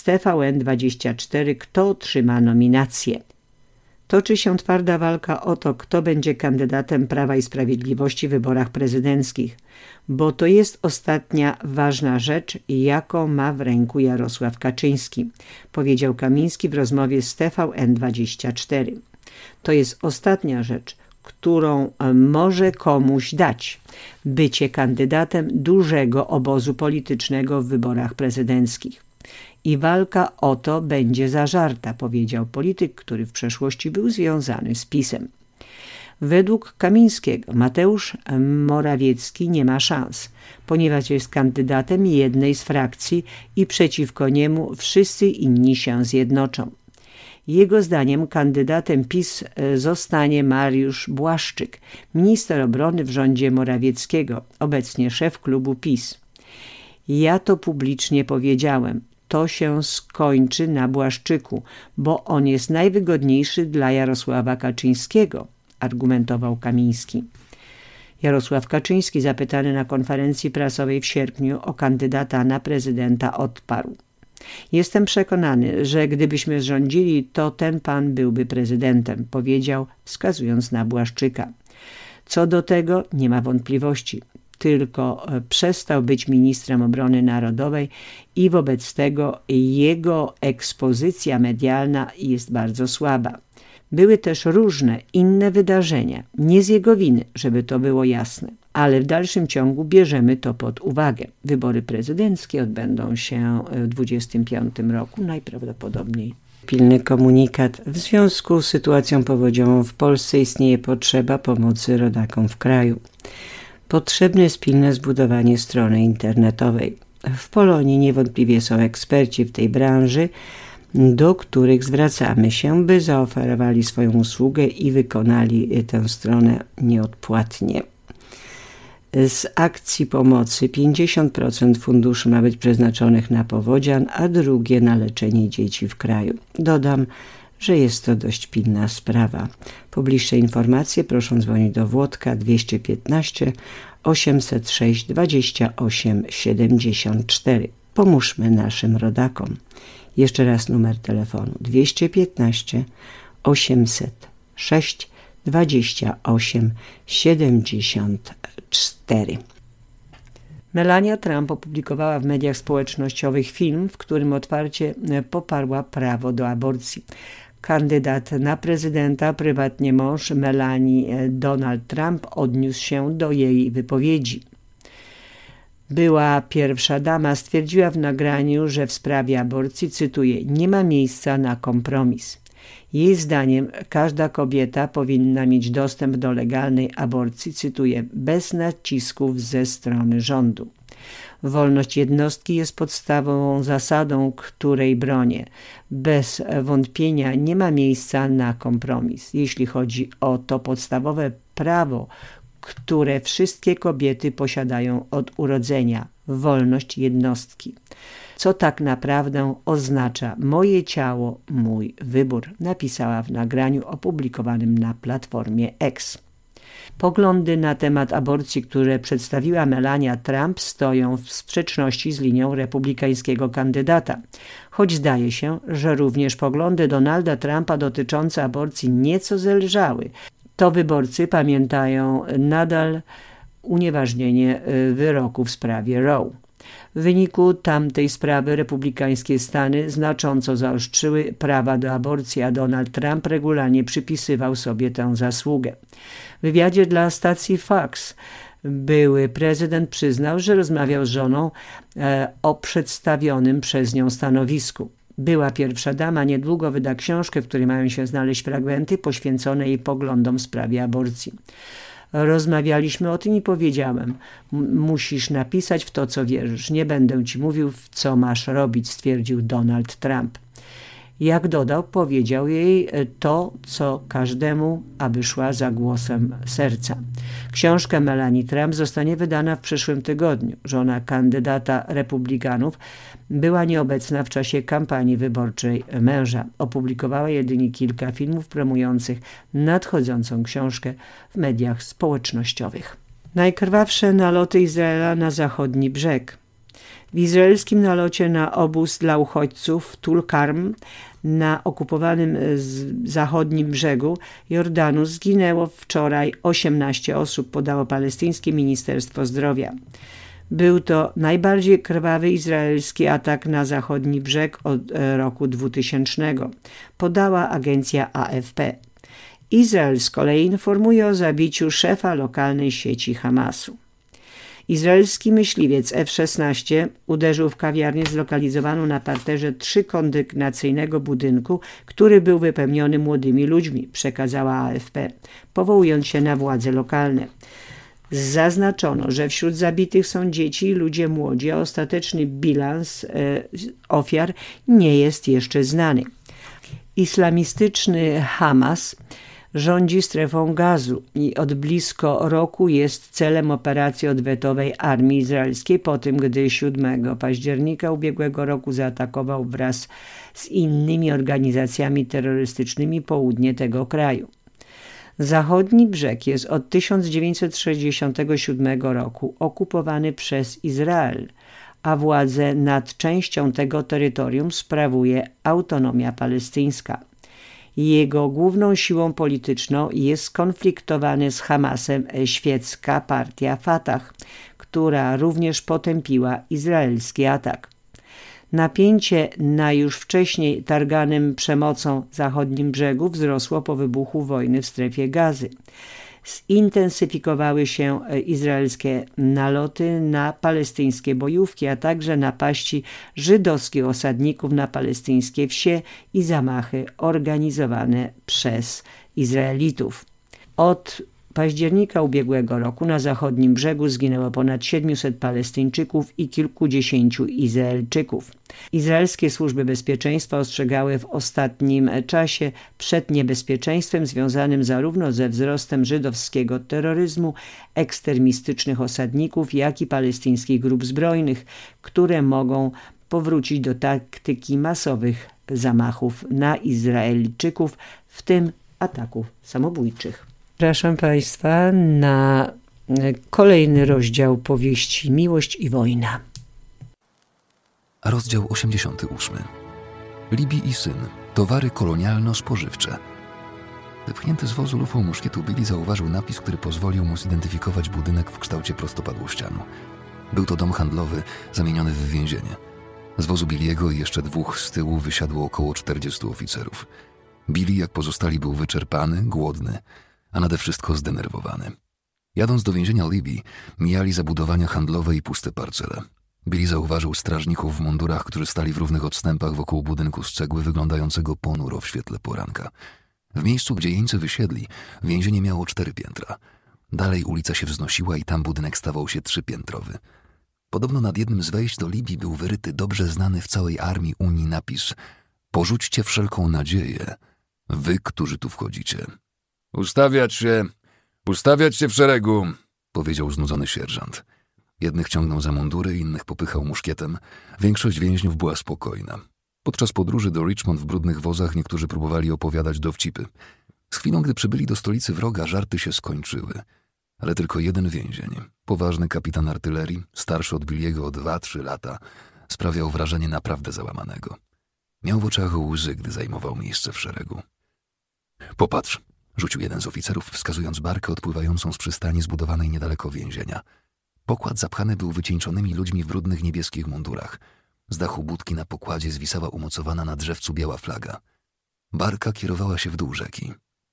[SPEAKER 3] TVN24, kto otrzyma nominację. Toczy się twarda walka o to, kto będzie kandydatem Prawa i Sprawiedliwości w wyborach prezydenckich, bo to jest ostatnia ważna rzecz, jaką ma w ręku Jarosław Kaczyński, powiedział Kamiński w rozmowie z TVN24. To jest ostatnia rzecz, którą może komuś dać. Bycie kandydatem dużego obozu politycznego w wyborach prezydenckich. I walka o to będzie zażarta, powiedział polityk, który w przeszłości był związany z PiS-em. Według Kamińskiego Mateusz Morawiecki nie ma szans, ponieważ jest kandydatem jednej z frakcji i przeciwko niemu wszyscy inni się zjednoczą. Jego zdaniem kandydatem PiS zostanie Mariusz Błaszczyk, minister obrony w rządzie Morawieckiego, obecnie szef klubu PiS. Ja to publicznie powiedziałem. To się skończy na Błaszczyku, bo on jest najwygodniejszy dla Jarosława Kaczyńskiego, argumentował Kamiński. Jarosław Kaczyński, zapytany na konferencji prasowej w sierpniu o kandydata na prezydenta, odparł: Jestem przekonany, że gdybyśmy rządzili, to ten pan byłby prezydentem, powiedział, wskazując na Błaszczyka. Co do tego nie ma wątpliwości. Tylko przestał być ministrem obrony narodowej i wobec tego jego ekspozycja medialna jest bardzo słaba. Były też różne inne wydarzenia, nie z jego winy, żeby to było jasne, ale w dalszym ciągu bierzemy to pod uwagę. Wybory prezydenckie odbędą się w 2025 roku najprawdopodobniej. Pilny komunikat. W związku z sytuacją powodziową w Polsce istnieje potrzeba pomocy rodakom w kraju. Potrzebne jest pilne zbudowanie strony internetowej. W Polonii niewątpliwie są eksperci w tej branży, do których zwracamy się, by zaoferowali swoją usługę i wykonali tę stronę nieodpłatnie. Z akcji pomocy 50% funduszy ma być przeznaczonych na powodzian, a drugie na leczenie dzieci w kraju. Dodam, że jest to dość pilna sprawa. Po bliższe informacje proszę dzwonić do Włodka 215 806 28 74. Pomóżmy naszym rodakom. Jeszcze raz numer telefonu 215 806 28 74. Melania Trump opublikowała w mediach społecznościowych film, w którym otwarcie poparła prawo do aborcji. Kandydat na prezydenta, prywatnie mąż Melanii, Donald Trump, odniósł się do jej wypowiedzi. Była pierwsza dama stwierdziła w nagraniu, że w sprawie aborcji, cytuję, nie ma miejsca na kompromis. Jej zdaniem każda kobieta powinna mieć dostęp do legalnej aborcji, cytuję, bez nacisków ze strony rządu. Wolność jednostki jest podstawową zasadą, której bronię. Bez wątpienia nie ma miejsca na kompromis. Jeśli chodzi o to podstawowe prawo, które wszystkie kobiety posiadają od urodzenia, wolność jednostki. Co tak naprawdę oznacza moje ciało, mój wybór, napisała w nagraniu opublikowanym na platformie X. Poglądy na temat aborcji, które przedstawiła Melania Trump, stoją w sprzeczności z linią republikańskiego kandydata. Choć zdaje się, że również poglądy Donalda Trumpa dotyczące aborcji nieco zelżały, to wyborcy pamiętają nadal unieważnienie wyroku w sprawie Roe. W wyniku tamtej sprawy republikańskie stany znacząco zaostrzyły prawa do aborcji, a Donald Trump regularnie przypisywał sobie tę zasługę. W wywiadzie dla stacji Fox były prezydent przyznał, że rozmawiał z żoną o przedstawionym przez nią stanowisku. Była pierwsza dama niedługo wyda książkę, w której mają się znaleźć fragmenty poświęcone jej poglądom w sprawie aborcji. Rozmawialiśmy o tym i powiedziałem, musisz napisać w to, co wierzysz. Nie będę ci mówił, co masz robić, stwierdził Donald Trump. Jak dodał, powiedział jej to, co każdemu, aby szła za głosem serca. Książka Melanii Trump zostanie wydana w przyszłym tygodniu. Żona kandydata republikanów była nieobecna w czasie kampanii wyborczej męża. Opublikowała jedynie kilka filmów promujących nadchodzącą książkę w mediach społecznościowych. Najkrwawsze naloty Izraela na zachodni brzeg. W izraelskim nalocie na obóz dla uchodźców w Tulkarm na okupowanym zachodnim brzegu Jordanu zginęło wczoraj 18 osób, podało palestyńskie Ministerstwo Zdrowia. Był to najbardziej krwawy izraelski atak na zachodni brzeg od roku 2000, podała agencja AFP. Izrael z kolei informuje o zabiciu szefa lokalnej sieci Hamasu. Izraelski myśliwiec F-16 uderzył w kawiarnię zlokalizowaną na parterze trzykondygnacyjnego budynku, który był wypełniony młodymi ludźmi, przekazała AFP, powołując się na władze lokalne. Zaznaczono, że wśród zabitych są dzieci i ludzie młodzi, a ostateczny bilans ofiar nie jest jeszcze znany. Islamistyczny Hamas rządzi strefą Gazu i od blisko roku jest celem operacji odwetowej armii izraelskiej po tym, gdy 7 października ubiegłego roku zaatakował wraz z innymi organizacjami terrorystycznymi południe tego kraju. Zachodni brzeg jest od 1967 roku okupowany przez Izrael, a władzę nad częścią tego terytorium sprawuje autonomia palestyńska. Jego główną siłą polityczną jest skonfliktowany z Hamasem świecka partia Fatah, która również potępiła izraelski atak. Napięcie na już wcześniej targanym przemocą zachodnim brzegu wzrosło po wybuchu wojny w strefie Gazy. Zintensyfikowały się izraelskie naloty na palestyńskie bojówki, a także napaści żydowskich osadników na palestyńskie wsie i zamachy organizowane przez Izraelitów. Od października ubiegłego roku na zachodnim brzegu zginęło ponad 700 Palestyńczyków i kilkudziesięciu Izraelczyków. Izraelskie służby bezpieczeństwa ostrzegały w ostatnim czasie przed niebezpieczeństwem związanym zarówno ze wzrostem żydowskiego terroryzmu, ekstremistycznych osadników, jak i palestyńskich grup zbrojnych, które mogą powrócić do taktyki masowych zamachów na Izraelczyków, w tym ataków samobójczych. Zapraszam Państwa na kolejny rozdział powieści Miłość i wojna.
[SPEAKER 18] Rozdział 88. Libby i syn. Towary kolonialno-spożywcze. Wypchnięty z wozu lufą muszkietu Billy zauważył napis, który pozwolił mu zidentyfikować budynek w kształcie prostopadłościanu. Był to dom handlowy zamieniony w więzienie. Z wozu Billy'ego i jeszcze 2 z tyłu wysiadło około 40 oficerów. Billy, jak pozostali, był wyczerpany, głodny, a nade wszystko zdenerwowany. Jadąc do więzienia Libby, mijali zabudowania handlowe i puste parcele. Billy zauważył strażników w mundurach, którzy stali w równych odstępach wokół budynku z cegły wyglądającego ponuro w świetle poranka. W miejscu, gdzie jeńcy wysiedli, więzienie miało 4 piętra. Dalej ulica się wznosiła i tam budynek stawał się 3-piętrowy. Podobno nad jednym z wejść do Libby był wyryty dobrze znany w całej armii Unii napis: porzućcie wszelką nadzieję, wy, którzy tu wchodzicie. Ustawiać się w szeregu, powiedział znudzony sierżant. Jednych ciągnął za mundury, innych popychał muszkietem. Większość więźniów była spokojna. Podczas podróży do Richmond w brudnych wozach niektórzy próbowali opowiadać dowcipy. Z chwilą, gdy przybyli do stolicy wroga, żarty się skończyły. Ale tylko jeden więzień, poważny kapitan artylerii, starszy od Billy'ego o 2-3 lata, sprawiał wrażenie naprawdę załamanego. Miał w oczach łzy, gdy zajmował miejsce w szeregu. Popatrz, rzucił jeden z oficerów, wskazując barkę odpływającą z przystani zbudowanej niedaleko więzienia. Pokład zapchany był wycieńczonymi ludźmi w brudnych niebieskich mundurach. Z dachu budki na pokładzie zwisała umocowana na drzewcu biała flaga. Barka kierowała się w dół rzeki.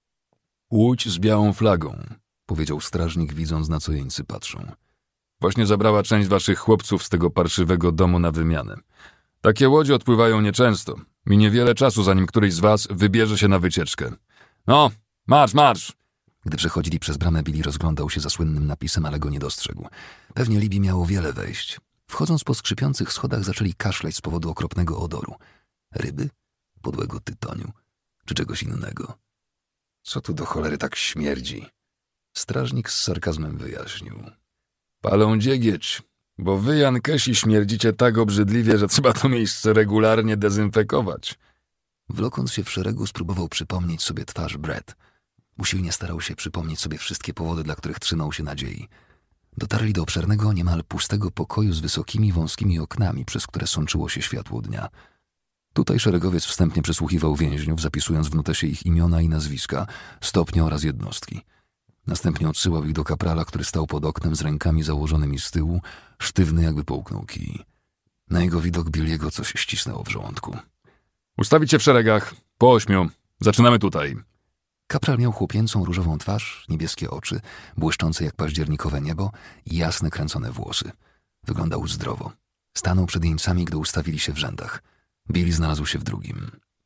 [SPEAKER 18] Łódź z białą flagą, powiedział strażnik, widząc, na co jeńcy patrzą. Właśnie zabrała część waszych chłopców z tego parszywego domu na wymianę. Takie łodzie odpływają nieczęsto. Minie wiele czasu, zanim któryś z was wybierze się na wycieczkę. No, marsz! Gdy przechodzili przez bramę, Billy rozglądał się za słynnym napisem, ale go nie dostrzegł. Pewnie Libby miało wiele wejść. Wchodząc po skrzypiących schodach, zaczęli kaszleć z powodu okropnego odoru. Ryby? Podłego tytoniu? Czy czegoś innego? Co tu do cholery tak śmierdzi? Strażnik z sarkazmem wyjaśnił. Palą dziegieć, bo wy, Jankesi, śmierdzicie tak obrzydliwie, że trzeba to miejsce regularnie dezynfekować. Wlokąc się w szeregu, spróbował przypomnieć sobie twarz Brett. Usilnie starał się przypomnieć sobie wszystkie powody, dla których trzymał się nadziei. Dotarli do obszernego, niemal pustego pokoju z wysokimi, wąskimi oknami, przez które sączyło się światło dnia. Tutaj szeregowiec wstępnie przesłuchiwał więźniów, zapisując w notesie ich imiona i nazwiska, stopnie oraz jednostki. Następnie odsyłał ich do kaprala, który stał pod oknem z rękami założonymi z tyłu, sztywny, jakby połknął kij. Na jego widok Billy'ego coś ścisnęło w żołądku. Ustawić się w szeregach, po 8. Zaczynamy tutaj. Kapral miał chłopięcą, różową twarz, niebieskie oczy, błyszczące jak październikowe niebo i jasne, kręcone włosy. Wyglądał zdrowo. Stanął przed jeńcami, gdy ustawili się w rzędach. Billy znalazł się w drugim.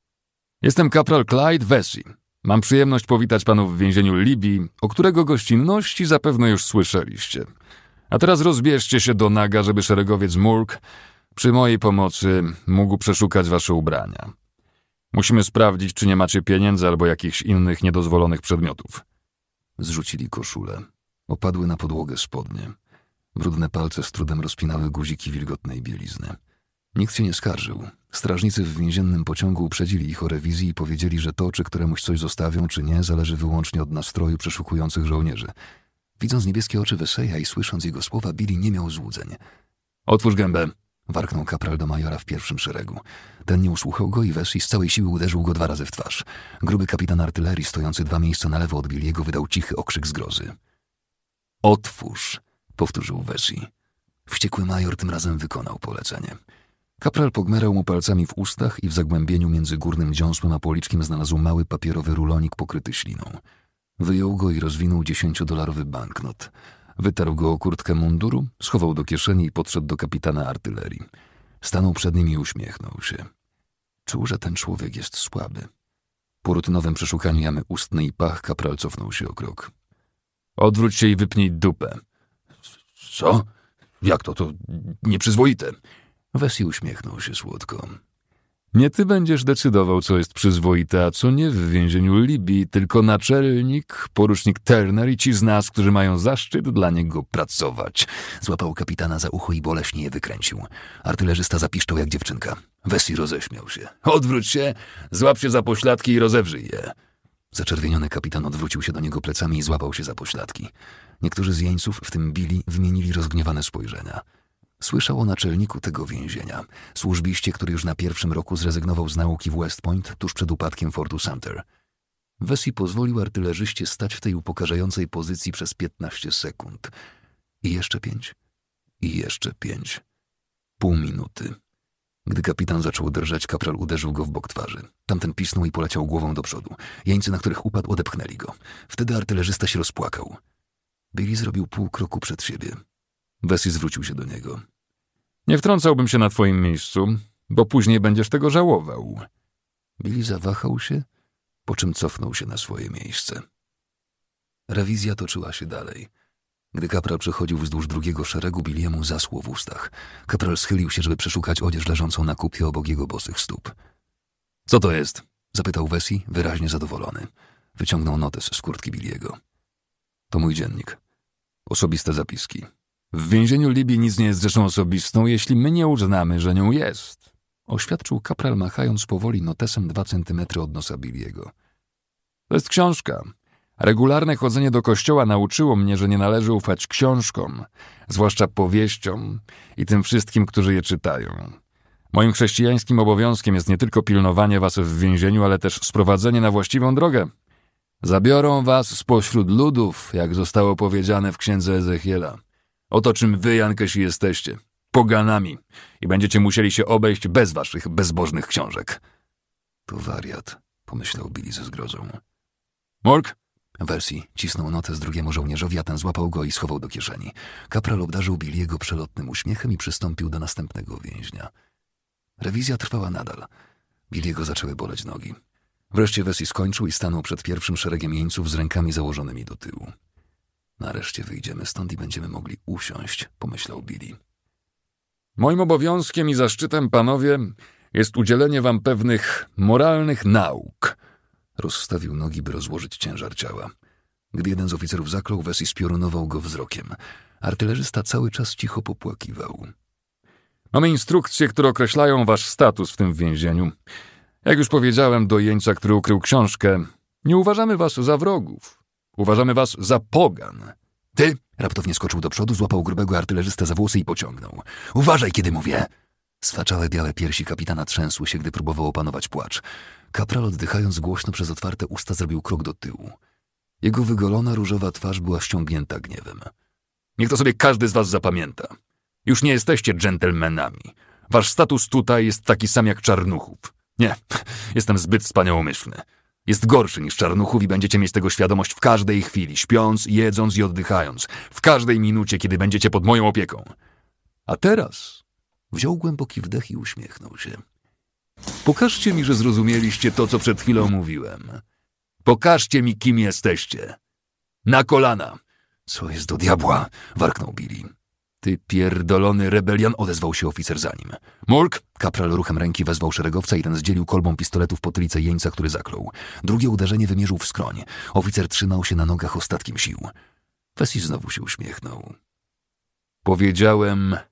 [SPEAKER 18] Jestem kapral Clyde Vesey. Mam przyjemność powitać panów w więzieniu Libby, o którego gościnności zapewne już słyszeliście. A teraz rozbierzcie się do naga, żeby szeregowiec Murk przy mojej pomocy mógł przeszukać wasze ubrania. Musimy sprawdzić, czy nie macie pieniędzy albo jakichś innych niedozwolonych przedmiotów. Zrzucili koszule. Opadły na podłogę spodnie. Brudne palce z trudem rozpinały guziki wilgotnej bielizny. Nikt się nie skarżył. Strażnicy w więziennym pociągu uprzedzili ich o rewizji i powiedzieli, że to, czy któremuś coś zostawią, czy nie, zależy wyłącznie od nastroju przeszukujących żołnierzy. Widząc niebieskie oczy Veseya i słysząc jego słowa, Billy nie miał złudzeń. Otwórz gębę! Warknął kapral do majora w pierwszym szeregu. Ten nie usłuchał go i Vesey z całej siły uderzył go 2 razy w twarz. Gruby kapitan artylerii, stojący 2 miejsca na lewo od Billy'ego, wydał cichy okrzyk zgrozy. Otwórz! Powtórzył Vesey. Wściekły major tym razem wykonał polecenie. Kapral pogmerał mu palcami w ustach i w zagłębieniu między górnym dziąsłem a policzkiem znalazł mały papierowy rulonik pokryty śliną. Wyjął go i rozwinął $10 banknot. Wytarł go o kurtkę munduru, schował do kieszeni i podszedł do kapitana artylerii. Stanął przed nim i uśmiechnął się. Czuł, że ten człowiek jest słaby. Po rutynowym przeszukaniu jamy ustnej i pach kapral cofnął się o krok. Odwróć się i wypnij dupę. Co? Jak to? To nieprzyzwoite. Vesey uśmiechnął się słodko. Nie ty będziesz decydował, co jest przyzwoite, a co nie w więzieniu Libby, tylko naczelnik, porucznik Turner i ci z nas, którzy mają zaszczyt dla niego pracować. Złapał kapitana za ucho i boleśnie je wykręcił. Artylerzysta zapiszczał jak dziewczynka. Wessi roześmiał się. Odwróć się, złap się za pośladki i rozewrzyj je. Zaczerwieniony kapitan odwrócił się do niego plecami i złapał się za pośladki. Niektórzy z jeńców, w tym Billy, wymienili rozgniewane spojrzenia. Słyszał o naczelniku tego więzienia, służbiście, który już na pierwszym roku zrezygnował z nauki w West Point tuż przed upadkiem Fortu Sumter. Wessi pozwolił artylerzyście stać w tej upokarzającej pozycji przez 15 sekund. I jeszcze 5. I jeszcze 5. Pół minuty. Gdy kapitan zaczął drżeć, kapral uderzył go w bok twarzy. Tamten pisnął i poleciał głową do przodu. Jeńcy, na których upadł, odepchnęli go. Wtedy artylerzysta się rozpłakał. Billy zrobił pół kroku przed siebie. Wessi zwrócił się do niego. Nie wtrącałbym się na twoim miejscu, bo później będziesz tego żałował. Billy zawahał się, po czym cofnął się na swoje miejsce. Rewizja toczyła się dalej. Gdy kapral przechodził wzdłuż drugiego szeregu, Billiemu zaschło w ustach. Kapral schylił się, żeby przeszukać odzież leżącą na kupie obok jego bosych stóp. Co to jest? Zapytał Wessi, wyraźnie zadowolony. Wyciągnął notes z kurtki Billiego. To mój dziennik. Osobiste zapiski. W więzieniu Libby nic nie jest rzeczą osobistą, jeśli my nie uznamy, że nią jest. Oświadczył kapral, machając powoli notesem 2 centymetry od nosa Billiego. To jest książka. Regularne chodzenie do kościoła nauczyło mnie, że nie należy ufać książkom, zwłaszcza powieściom i tym wszystkim, którzy je czytają. Moim chrześcijańskim obowiązkiem jest nie tylko pilnowanie was w więzieniu, ale też sprowadzenie na właściwą drogę. Zabiorą was spośród ludów, jak zostało powiedziane w księdze Ezechiela. Oto czym wy, Jankesi, jesteście. Poganami. I będziecie musieli się obejść bez waszych bezbożnych książek. To wariat, pomyślał Billy ze zgrozą. Mork? Wessi cisnął notes drugiemu żołnierzowi, a ten złapał go i schował do kieszeni. Kapral obdarzył Billiego przelotnym uśmiechem i przystąpił do następnego więźnia. Rewizja trwała nadal. Billiego zaczęły boleć nogi. Wreszcie Wessi skończył i stanął przed pierwszym szeregiem jeńców z rękami założonymi do tyłu. Nareszcie wyjdziemy stąd i będziemy mogli usiąść, pomyślał Billy. Moim obowiązkiem i zaszczytem, panowie, jest udzielenie wam pewnych moralnych nauk. Rozstawił nogi, by rozłożyć ciężar ciała. Gdy jeden z oficerów zaklął, Wessi spiorunował go wzrokiem. Artylerzysta cały czas cicho popłakiwał. Mamy instrukcje, które określają wasz status w tym więzieniu. Jak już powiedziałem do jeńca, który ukrył książkę, nie uważamy was za wrogów. Uważamy was za pogan. Ty? Raptownie skoczył do przodu, złapał grubego artylerzystę za włosy i pociągnął. Uważaj, kiedy mówię! Swaczałe białe piersi kapitana trzęsły się, gdy próbował opanować płacz. Kapral, oddychając głośno przez otwarte usta, zrobił krok do tyłu. Jego wygolona różowa twarz była ściągnięta gniewem. Niech to sobie każdy z was zapamięta. Już nie jesteście dżentelmenami. Wasz status tutaj jest taki sam jak czarnuchów. Nie, jestem zbyt wspaniałomyślny. Jest gorszy niż czarnuchów i będziecie mieć tego świadomość w każdej chwili, śpiąc, jedząc i oddychając. W każdej minucie, kiedy będziecie pod moją opieką. A teraz wziął głęboki wdech i uśmiechnął się. Pokażcie mi, że zrozumieliście to, co przed chwilą mówiłem. Pokażcie mi, kim jesteście. Na kolana. Co jest do diabła? Warknął Billy. Ty pierdolony rebelian, odezwał się oficer za nim. Mork! Kapral ruchem ręki wezwał szeregowca i ten zdzielił kolbą pistoletu w potylicę jeńca, który zaklął. Drugie uderzenie wymierzył w skroń. Oficer trzymał się na nogach ostatkiem sił. Wessi znowu się uśmiechnął. Powiedziałem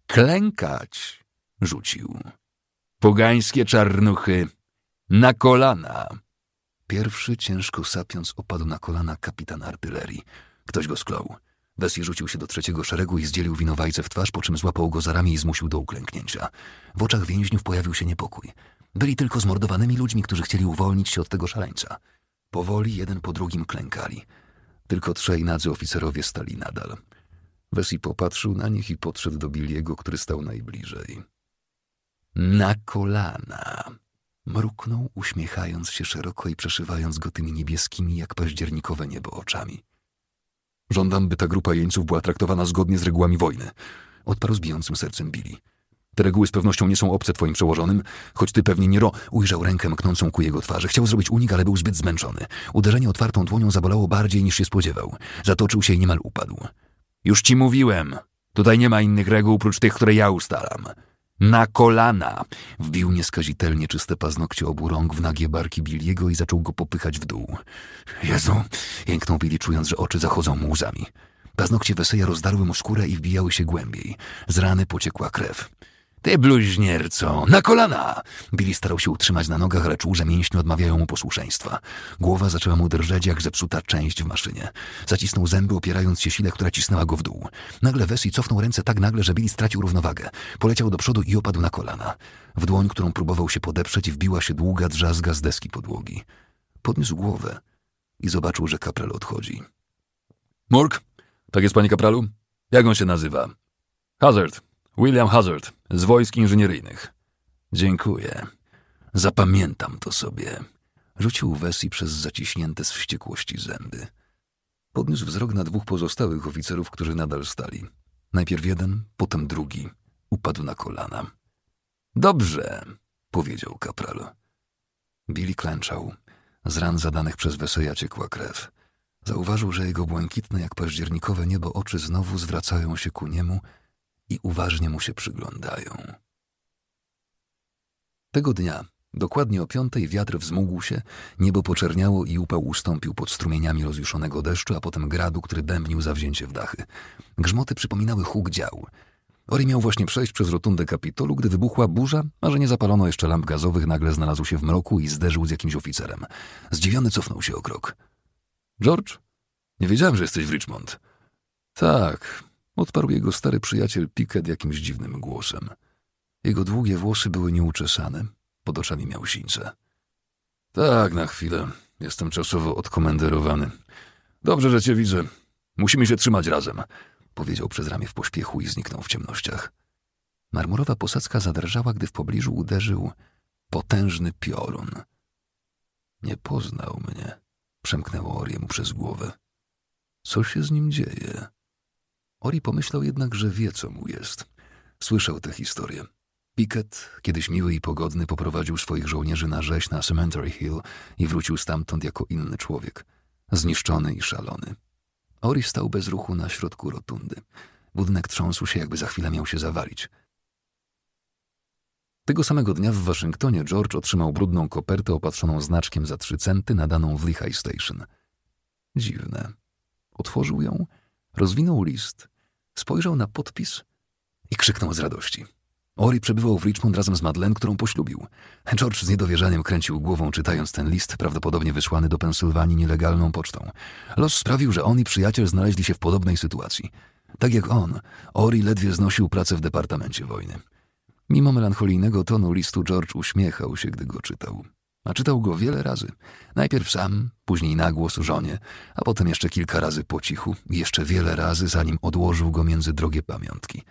[SPEAKER 18] klękać, rzucił. Pogańskie czarnuchy, na kolana. Pierwszy, ciężko sapiąc, opadł na kolana kapitan artylerii. Ktoś go sklął. Wessi rzucił się do trzeciego szeregu i zdzielił winowajcę w twarz, po czym złapał go za ramię i zmusił do uklęknięcia. W oczach więźniów pojawił się niepokój. Byli tylko zmordowanymi ludźmi, którzy chcieli uwolnić się od tego szaleńca. Powoli, jeden po drugim klękali. Tylko trzej nadzy oficerowie stali nadal. Wessi popatrzył na nich i podszedł do Billiego, który stał najbliżej. Na kolana. Mruknął, uśmiechając się szeroko i przeszywając go tymi niebieskimi jak październikowe niebo oczami. Żądam, by ta grupa jeńców była traktowana zgodnie z regułami wojny. Odparł z bijącym sercem Billy. Te reguły z pewnością nie są obce twoim przełożonym, choć ty pewnie nie ujrzał rękę mknącą ku jego twarzy. Chciał zrobić unik, ale był zbyt zmęczony. Uderzenie otwartą dłonią zabolało bardziej niż się spodziewał. Zatoczył się i niemal upadł. Już ci mówiłem. Tutaj nie ma innych reguł prócz tych, które ja ustalam. Na kolana! Wbił nieskazitelnie czyste paznokcie obu rąk w nagie barki Billiego i zaczął go popychać w dół. Jezu! Jęknął Billy, czując, że oczy zachodzą mu łzami. Paznokcie Wesseya rozdarły mu skórę i wbijały się głębiej. Z rany pociekła krew. Ty bluźnierco, na kolana! Billy starał się utrzymać na nogach, ale czuł, że mięśnie odmawiają mu posłuszeństwa. Głowa zaczęła mu drżeć jak zepsuta część w maszynie. Zacisnął zęby, opierając się sile, która cisnęła go w dół. Nagle Wesley cofnął ręce tak nagle, że Billy stracił równowagę. Poleciał do przodu i opadł na kolana. W dłoń, którą próbował się podeprzeć, wbiła się długa drzazga z deski podłogi. Podniósł głowę i zobaczył, że kapral odchodzi. Morg? Tak jest, panie kapralu? Jak on się nazywa? Hazard. William Hazard, z wojsk inżynieryjnych. Dziękuję. Zapamiętam to sobie. Rzucił Wesley przez zaciśnięte z wściekłości zęby. Podniósł wzrok na 2 pozostałych oficerów, którzy nadal stali. Najpierw jeden, potem drugi. Upadł na kolana. Dobrze, powiedział kapral. Billy klęczał. Z ran zadanych przez Wesleya ciekła krew. Zauważył, że jego błękitne jak październikowe niebo oczy znowu zwracają się ku niemu i uważnie mu się przyglądają. Tego dnia, dokładnie o 5:00, wiatr wzmógł się, niebo poczerniało i upał ustąpił pod strumieniami rozjuszonego deszczu, a potem gradu, który bębnił zawzięcie w dachy. Grzmoty przypominały huk dział. Ori miał właśnie przejść przez rotundę Kapitolu, gdy wybuchła burza, a że nie zapalono jeszcze lamp gazowych, nagle znalazł się w mroku i zderzył z jakimś oficerem. Zdziwiony cofnął się o krok. George? Nie wiedziałem, że jesteś w Richmond. Tak, odparł jego stary przyjaciel Pickett jakimś dziwnym głosem. Jego długie włosy były nieuczesane, pod oczami miał sińce. Tak, na chwilę. Jestem czasowo odkomenderowany. Dobrze, że cię widzę. Musimy się trzymać razem, powiedział przez ramię w pośpiechu i zniknął w ciemnościach. Marmurowa posadzka zadrżała, gdy w pobliżu uderzył potężny piorun. Nie poznał mnie, przemknęło Oriemu przez głowę. Co się z nim dzieje? Ori pomyślał jednak, że wie, co mu jest. Słyszał tę historię. Pickett, kiedyś miły i pogodny, poprowadził swoich żołnierzy na rzeź na Cemetery Hill i wrócił stamtąd jako inny człowiek, zniszczony i szalony. Ori stał bez ruchu na środku rotundy. Budynek trząsł się, jakby za chwilę miał się zawalić. Tego samego dnia w Waszyngtonie George otrzymał brudną kopertę opatrzoną znaczkiem za 3 centy nadaną w Lehigh Station. Dziwne. Otworzył ją, rozwinął list, spojrzał na podpis i krzyknął z radości. Ori przebywał w Richmond razem z Madeleine, którą poślubił. George z niedowierzaniem kręcił głową, czytając ten list, prawdopodobnie wysłany do Pensylwanii nielegalną pocztą. Los sprawił, że on i przyjaciel znaleźli się w podobnej sytuacji. Tak jak on, Ori ledwie znosił pracę w Departamencie Wojny. Mimo melancholijnego tonu listu George uśmiechał się, gdy go czytał. A czytał go wiele razy. Najpierw sam, później na głos żonie, a potem jeszcze kilka razy po cichu i jeszcze wiele razy, zanim odłożył go między drogie pamiątki.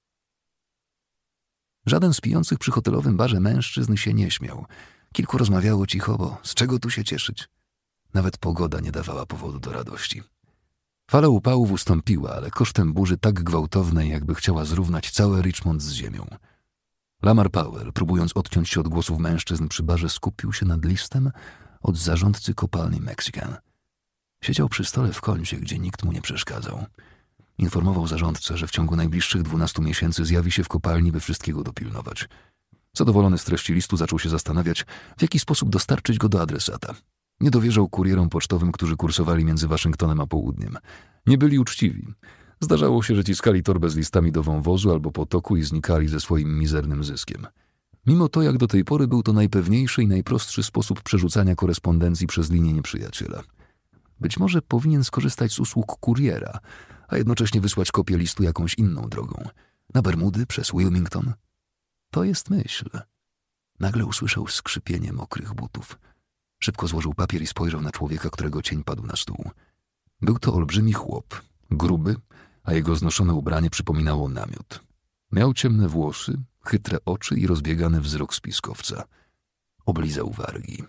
[SPEAKER 18] Żaden z pijących przy hotelowym barze mężczyzn się nie śmiał. Kilku rozmawiało cicho, bo z czego tu się cieszyć? Nawet pogoda nie dawała powodu do radości. Fala upałów ustąpiła, ale kosztem burzy tak gwałtownej, jakby chciała zrównać całe Richmond z ziemią. Lamar Powell, próbując odciąć się od głosów mężczyzn przy barze, skupił się nad listem od zarządcy kopalni Mexican. Siedział przy stole w kącie, gdzie nikt mu nie przeszkadzał. Informował zarządcę, że w ciągu najbliższych 12 miesięcy zjawi się w kopalni, by wszystkiego dopilnować. Zadowolony z treści listu zaczął się zastanawiać, w jaki sposób dostarczyć go do adresata. Nie dowierzał kurierom pocztowym, którzy kursowali między Waszyngtonem a Południem. Nie byli uczciwi. Zdarzało się, że ciskali torbę z listami do wąwozu albo potoku i znikali ze swoim mizernym zyskiem. Mimo to, jak do tej pory, był to najpewniejszy i najprostszy sposób przerzucania korespondencji przez linię nieprzyjaciela. Być może powinien skorzystać z usług kuriera, a jednocześnie wysłać kopię listu jakąś inną drogą. Na Bermudy, przez Wilmington. To jest myśl. Nagle usłyszał skrzypienie mokrych butów. Szybko złożył papier i spojrzał na człowieka, którego cień padł na stół. Był to olbrzymi chłop, gruby, a jego znoszone ubranie przypominało namiot. Miał ciemne włosy, chytre oczy i rozbiegany wzrok spiskowca. Oblizał wargi.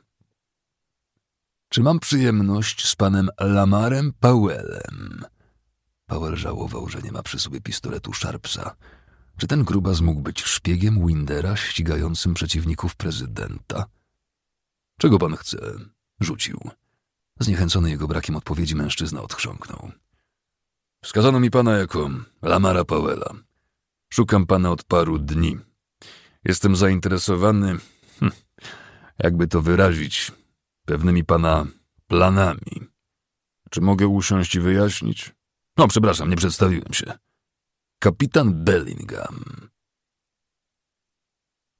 [SPEAKER 18] Czy mam przyjemność z panem Lamarem Powellem? Powell żałował, że nie ma przy sobie pistoletu Sharpsa. Czy ten grubas mógł być szpiegiem Windera ścigającym przeciwników prezydenta? Czego pan chce? Rzucił. Zniechęcony jego brakiem odpowiedzi mężczyzna odchrząknął. Wskazano mi pana jako Lamara Powella. Szukam pana od paru dni. Jestem zainteresowany, jakby to wyrazić, pewnymi pana planami. Czy mogę usiąść i wyjaśnić? No, przepraszam, nie przedstawiłem się. Kapitan Bellingham.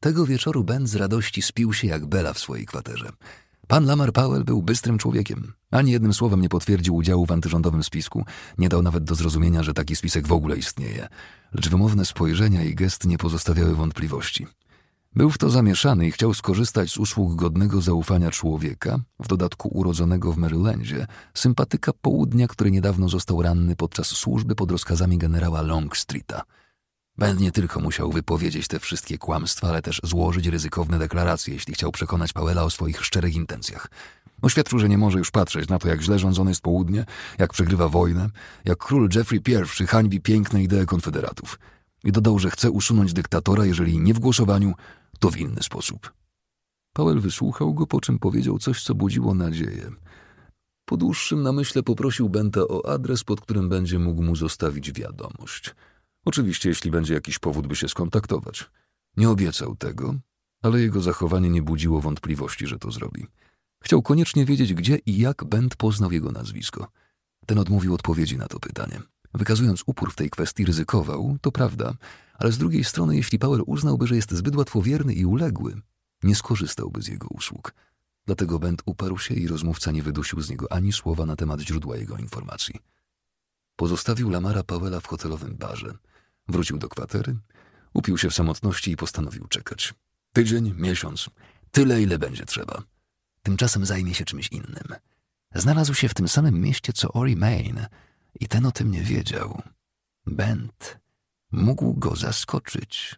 [SPEAKER 18] Tego wieczoru Ben z radości spił się jak Bela w swojej kwaterze. Pan Lamar Powell był bystrym człowiekiem. Ani jednym słowem nie potwierdził udziału w antyrządowym spisku, nie dał nawet do zrozumienia, że taki spisek w ogóle istnieje. Lecz wymowne spojrzenia i gest nie pozostawiały wątpliwości. Był w to zamieszany i chciał skorzystać z usług godnego zaufania człowieka, w dodatku urodzonego w Marylandzie, sympatyka południa, który niedawno został ranny podczas służby pod rozkazami generała Longstreeta. Ben nie tylko musiał wypowiedzieć te wszystkie kłamstwa, ale też złożyć ryzykowne deklaracje, jeśli chciał przekonać Powella o swoich szczerych intencjach. Oświadczył, że nie może już patrzeć na to, jak źle rządzone jest południe, jak przegrywa wojnę, jak król Jeffrey I hańbi piękne idee konfederatów. I dodał, że chce usunąć dyktatora, jeżeli nie w głosowaniu, to w inny sposób. Powell wysłuchał go, po czym powiedział coś, co budziło nadzieję. Po dłuższym namyśle poprosił Benta o adres, pod którym będzie mógł mu zostawić wiadomość. Oczywiście, jeśli będzie jakiś powód, by się skontaktować. Nie obiecał tego, ale jego zachowanie nie budziło wątpliwości, że to zrobi. Chciał koniecznie wiedzieć, gdzie i jak Bent poznał jego nazwisko. Ten odmówił odpowiedzi na to pytanie. Wykazując upór w tej kwestii, ryzykował, to prawda, ale z drugiej strony, jeśli Powell uznałby, że jest zbyt łatwowierny i uległy, nie skorzystałby z jego usług. Dlatego Bent uparł się i rozmówca nie wydusił z niego ani słowa na temat źródła jego informacji. Pozostawił Lamara Powella w hotelowym barze. Wrócił do kwatery, upił się w samotności i postanowił czekać. Tydzień, miesiąc, tyle ile będzie trzeba. Tymczasem zajmie się czymś innym. Znalazł się w tym samym mieście co Ori Main i ten o tym nie wiedział. Bent mógł go zaskoczyć.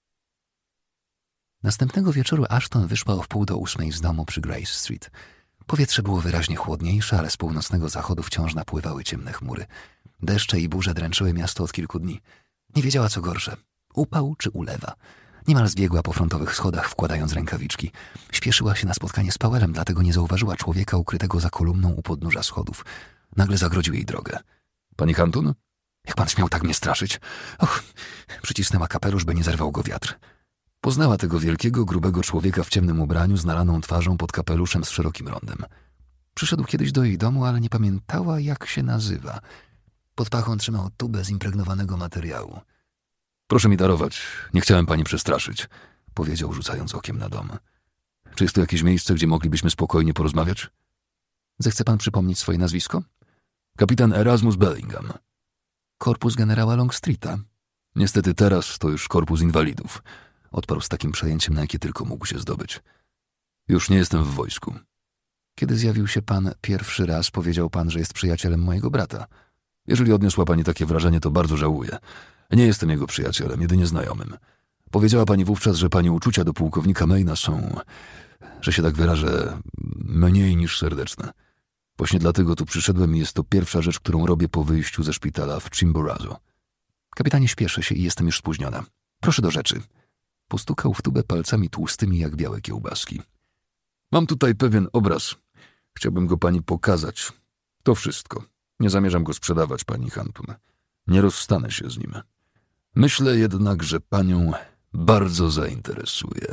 [SPEAKER 18] Następnego wieczoru Ashton wyszła o 7:30 z domu przy Grace Street. Powietrze było wyraźnie chłodniejsze, ale z północnego zachodu wciąż napływały ciemne chmury. Deszcze i burze dręczyły miasto od kilku dni. Nie wiedziała, co gorsze. Upał czy ulewa. Niemal zbiegła po frontowych schodach, wkładając rękawiczki. Śpieszyła się na spotkanie z Powellem, dlatego nie zauważyła człowieka ukrytego za kolumną u podnóża schodów. Nagle zagrodził jej drogę. Pani Hampton? Jak pan śmiał tak mnie straszyć? Och, przycisnęła kapelusz, by nie zerwał go wiatr. Poznała tego wielkiego, grubego człowieka w ciemnym ubraniu z nalaną twarzą pod kapeluszem z szerokim rondem. Przyszedł kiedyś do jej domu, ale nie pamiętała, jak się nazywa. Pod pachą trzymał tubę zimpregnowanego materiału. Proszę mi darować, nie chciałem pani przestraszyć, powiedział, rzucając okiem na dom. Czy jest tu jakieś miejsce, gdzie moglibyśmy spokojnie porozmawiać? Zechce pan przypomnieć swoje nazwisko? Kapitan Erasmus Bellingham. Korpus generała Longstreeta. Niestety teraz to już korpus inwalidów. Odparł z takim przejęciem, na jakie tylko mógł się zdobyć. Już nie jestem w wojsku. Kiedy zjawił się pan pierwszy raz, powiedział pan, że jest przyjacielem mojego brata. Jeżeli odniosła pani takie wrażenie, to bardzo żałuję. Nie jestem jego przyjacielem, jedynie znajomym. Powiedziała pani wówczas, że pani uczucia do pułkownika Maina są, że się tak wyrażę, mniej niż serdeczne. Właśnie dlatego tu przyszedłem i jest to pierwsza rzecz, którą robię po wyjściu ze szpitala w Chimborazo. Kapitanie, śpieszę się i jestem już spóźniona. Proszę do rzeczy. Postukał w tubę palcami tłustymi jak białe kiełbaski. Mam tutaj pewien obraz. Chciałbym go pani pokazać. To wszystko. Nie zamierzam go sprzedawać, pani Hampton. Nie rozstanę się z nim. Myślę jednak, że panią bardzo zainteresuje.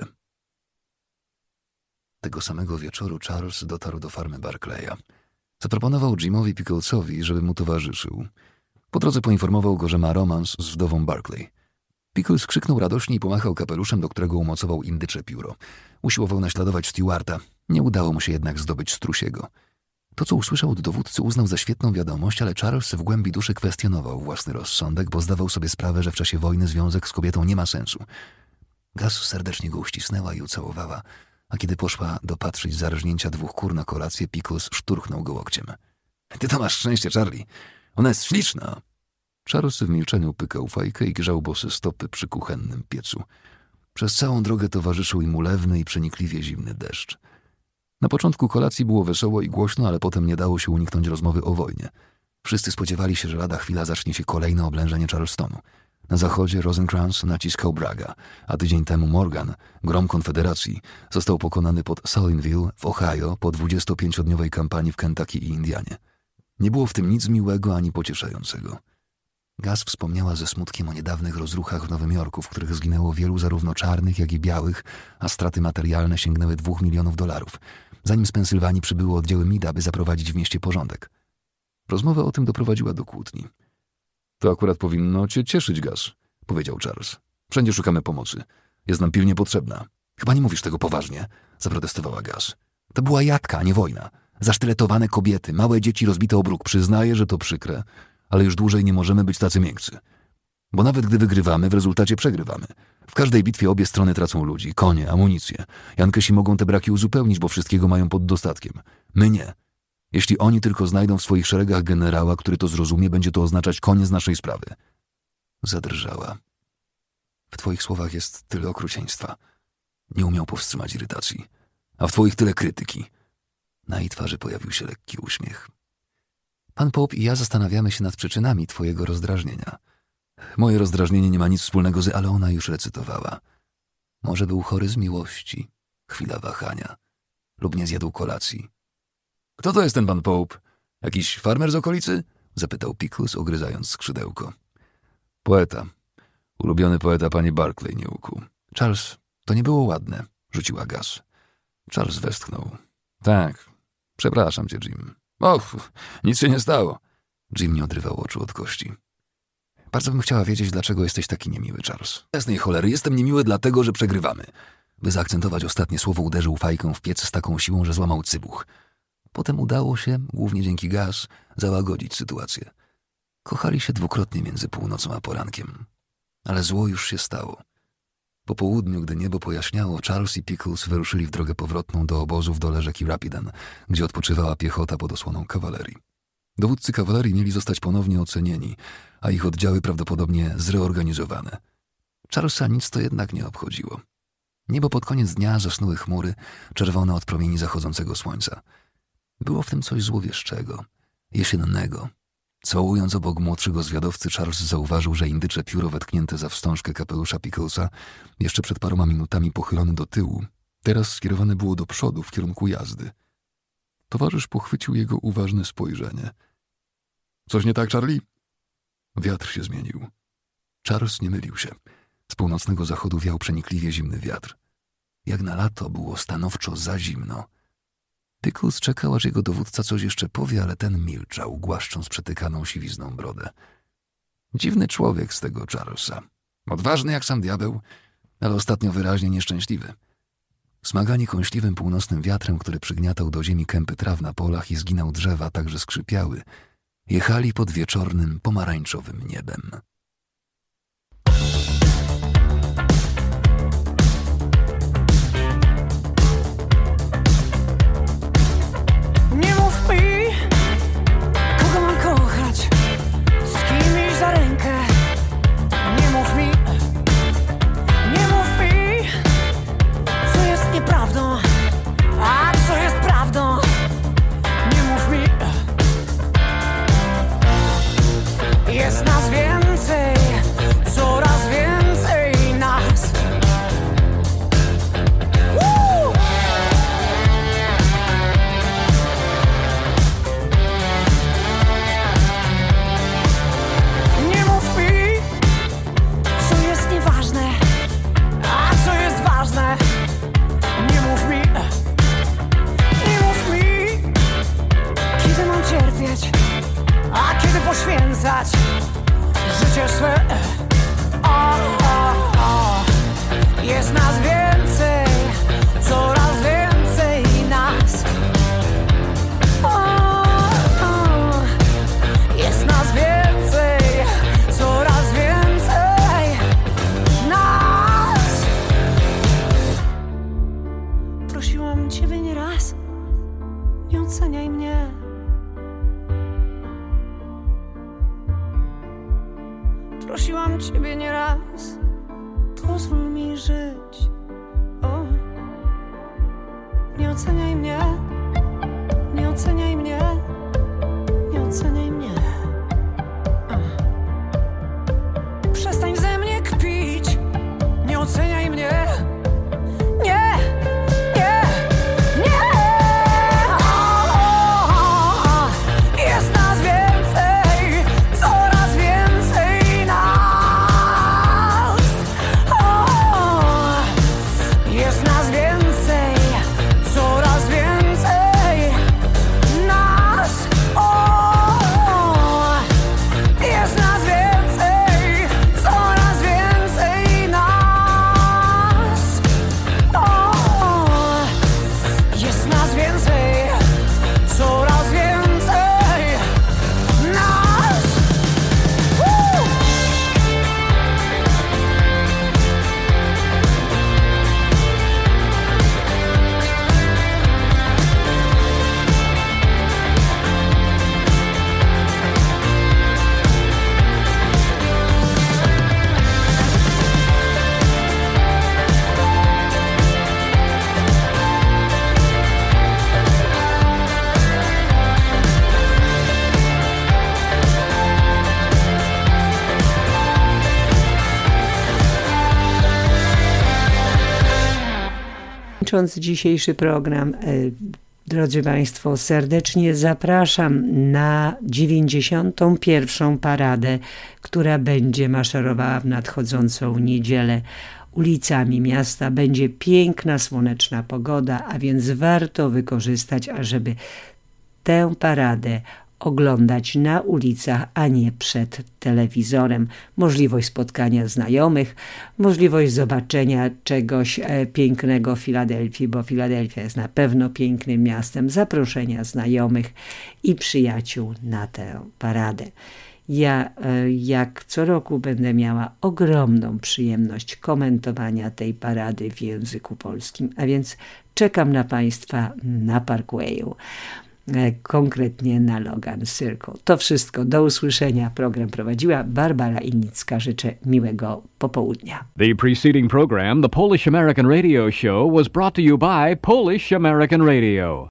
[SPEAKER 18] Tego samego wieczoru Charles dotarł do farmy Barclaya. Zaproponował Jimowi Picklesowi, żeby mu towarzyszył. Po drodze poinformował go, że ma romans z wdową Barclay. Pickles krzyknął radośnie i pomachał kapeluszem, do którego umocował indycze pióro. Usiłował naśladować Stewarta. Nie udało mu się jednak zdobyć strusiego. To, co usłyszał od dowódcy, uznał za świetną wiadomość, ale Charles w głębi duszy kwestionował własny rozsądek, bo zdawał sobie sprawę, że w czasie wojny związek z kobietą nie ma sensu. Gus serdecznie go uścisnęła i ucałowała, a kiedy poszła dopatrzyć zarżnięcia 2 kur na kolację, Pickles szturchnął go łokciem. Ty to masz szczęście, Charlie. Ona jest śliczna. Charles w milczeniu pykał fajkę i grzał bose stopy przy kuchennym piecu. Przez całą drogę towarzyszył im ulewny i przenikliwie zimny deszcz. Na początku kolacji było wesoło i głośno, ale potem nie dało się uniknąć rozmowy o wojnie. Wszyscy spodziewali się, że lada chwila zacznie się kolejne oblężenie Charlestonu. Na zachodzie Rosecrans naciskał Braga, a tydzień temu Morgan, grom Konfederacji, został pokonany pod Salineville w Ohio po 25-dniowej kampanii w Kentucky i Indianie. Nie było w tym nic miłego ani pocieszającego. Gus wspomniała ze smutkiem o niedawnych rozruchach w Nowym Jorku, w których zginęło wielu zarówno czarnych, jak i białych, a straty materialne sięgnęły $2 milionów, zanim z Pensylwanii przybyły oddziały Mida, by zaprowadzić w mieście porządek. Rozmowa o tym doprowadziła do kłótni. To akurat powinno cię cieszyć, Gus, powiedział Charles. Wszędzie szukamy pomocy. Jest nam pilnie potrzebna. Chyba nie mówisz tego poważnie, zaprotestowała Gus. To była jadka, a nie wojna. Zasztyletowane kobiety, małe dzieci rozbite o bruk. Przyznaję, że to przykre, ale już dłużej nie możemy być tacy miękcy. Bo nawet gdy wygrywamy, w rezultacie przegrywamy. W każdej bitwie obie strony tracą ludzi, konie, amunicję. Jankesi mogą te braki uzupełnić, bo wszystkiego mają pod dostatkiem. My nie. Jeśli oni tylko znajdą w swoich szeregach generała, który to zrozumie, będzie to oznaczać koniec naszej sprawy. Zadrżała. W twoich słowach jest tyle okrucieństwa. Nie umiał powstrzymać irytacji. A w twoich tyle krytyki. Na jej twarzy pojawił się lekki uśmiech. Pan Pope i ja zastanawiamy się nad przyczynami twojego rozdrażnienia. Moje rozdrażnienie nie ma nic wspólnego z... Ale ona już recytowała. Może był chory z miłości. Chwila wahania. Lub nie zjadł kolacji. Kto to jest ten pan Pope? Jakiś farmer z okolicy? Zapytał Pickles, ogryzając skrzydełko. Poeta. Ulubiony poeta pani Barclay nie ukuł. Charles, to nie było ładne, rzuciła Gus. Charles westchnął. Tak. Przepraszam cię, Jim. Och, nic się nie stało. Jim nie odrywał oczu od kości. Bardzo bym chciała wiedzieć, dlaczego jesteś taki niemiły, Charles. Jasnej cholery, jestem niemiły dlatego, że przegrywamy. By zaakcentować ostatnie słowo, uderzył fajką w piec z taką siłą, że złamał cybuch. Potem udało się, głównie dzięki Gus, załagodzić sytuację. Kochali się dwukrotnie między północą a porankiem. Ale zło już się stało. Po południu, gdy niebo pojaśniało, Charles i Pickles wyruszyli w drogę powrotną do obozu w dole rzeki Rapidan, gdzie odpoczywała piechota pod osłoną kawalerii. Dowódcy kawalerii mieli zostać ponownie ocenieni, a ich oddziały prawdopodobnie zreorganizowane. Charlesa nic to jednak nie obchodziło. Niebo pod koniec dnia zasnuły chmury, czerwone od promieni zachodzącego słońca. Było w tym coś złowieszczego, jesiennego. Całując obok młodszego zwiadowcy, Charles zauważył, że indycze pióro wetknięte za wstążkę kapelusza Picklesa, jeszcze przed paroma minutami pochylone do tyłu, teraz skierowane było do przodu w kierunku jazdy. Towarzysz pochwycił jego uważne spojrzenie. Coś nie tak, Charlie? Wiatr się zmienił. Charles nie mylił się. Z północnego zachodu wiał przenikliwie zimny wiatr. Jak na lato było stanowczo za zimno. Pickles czekał, aż jego dowódca coś jeszcze powie, ale ten milczał, głaszcząc przetykaną siwizną brodę. Dziwny człowiek z tego Charlesa. Odważny jak sam diabeł, ale ostatnio wyraźnie nieszczęśliwy. Smagani kąśliwym północnym wiatrem, który przygniatał do ziemi kępy traw na polach i zginał drzewa, tak że skrzypiały, jechali pod wieczornym, pomarańczowym niebem.
[SPEAKER 2] Nie mów mi, kogo mam kochać, z kim iść za rękę. Nie mów mi, co jest nieprawdą, a co jest prawdą. Nie mów mi, jest nas więcej, coraz więcej nas. Nie mów mi, co jest nieważne, a co jest ważne. Nie mów mi, kiedy mam cierpieć, a kiedy poświęcać życie swe. Jest nas więcej, coraz więcej nas. Jest nas więcej, coraz więcej nas. Prosiłam ciebie nieraz, nie oceniaj mnie. Prosiłam ciebie nieraz, pozwól mi żyć. O, nie oceniaj mnie, nie oceniaj mnie, nie oceniaj mnie. Przestań ze mnie kpić, nie oceniaj mnie. Nie, nie, nie. Jest nas więcej, coraz więcej nas. Jest nas więcej, coraz więcej.
[SPEAKER 3] kończąc dzisiejszy program, drodzy Państwo, serdecznie zapraszam na 91. paradę, która będzie maszerowała w nadchodzącą niedzielę ulicami miasta. Będzie piękna, słoneczna pogoda, a więc warto wykorzystać, ażeby tę paradę oglądać na ulicach, a nie przed telewizorem. Możliwość spotkania znajomych, możliwość zobaczenia czegoś pięknego w Filadelfii, bo Filadelfia jest na pewno pięknym miastem, zaproszenia znajomych i przyjaciół na tę paradę. Ja jak co roku będę miała ogromną przyjemność komentowania tej parady w języku polskim, a więc czekam na Państwa na Parkwayu, konkretnie na Logan Circle. To wszystko, do usłyszenia. Program prowadziła Barbara Innicka. Życzę miłego popołudnia.
[SPEAKER 1] The preceding program, the Polish American Radio Show, was brought to you by Polish American Radio.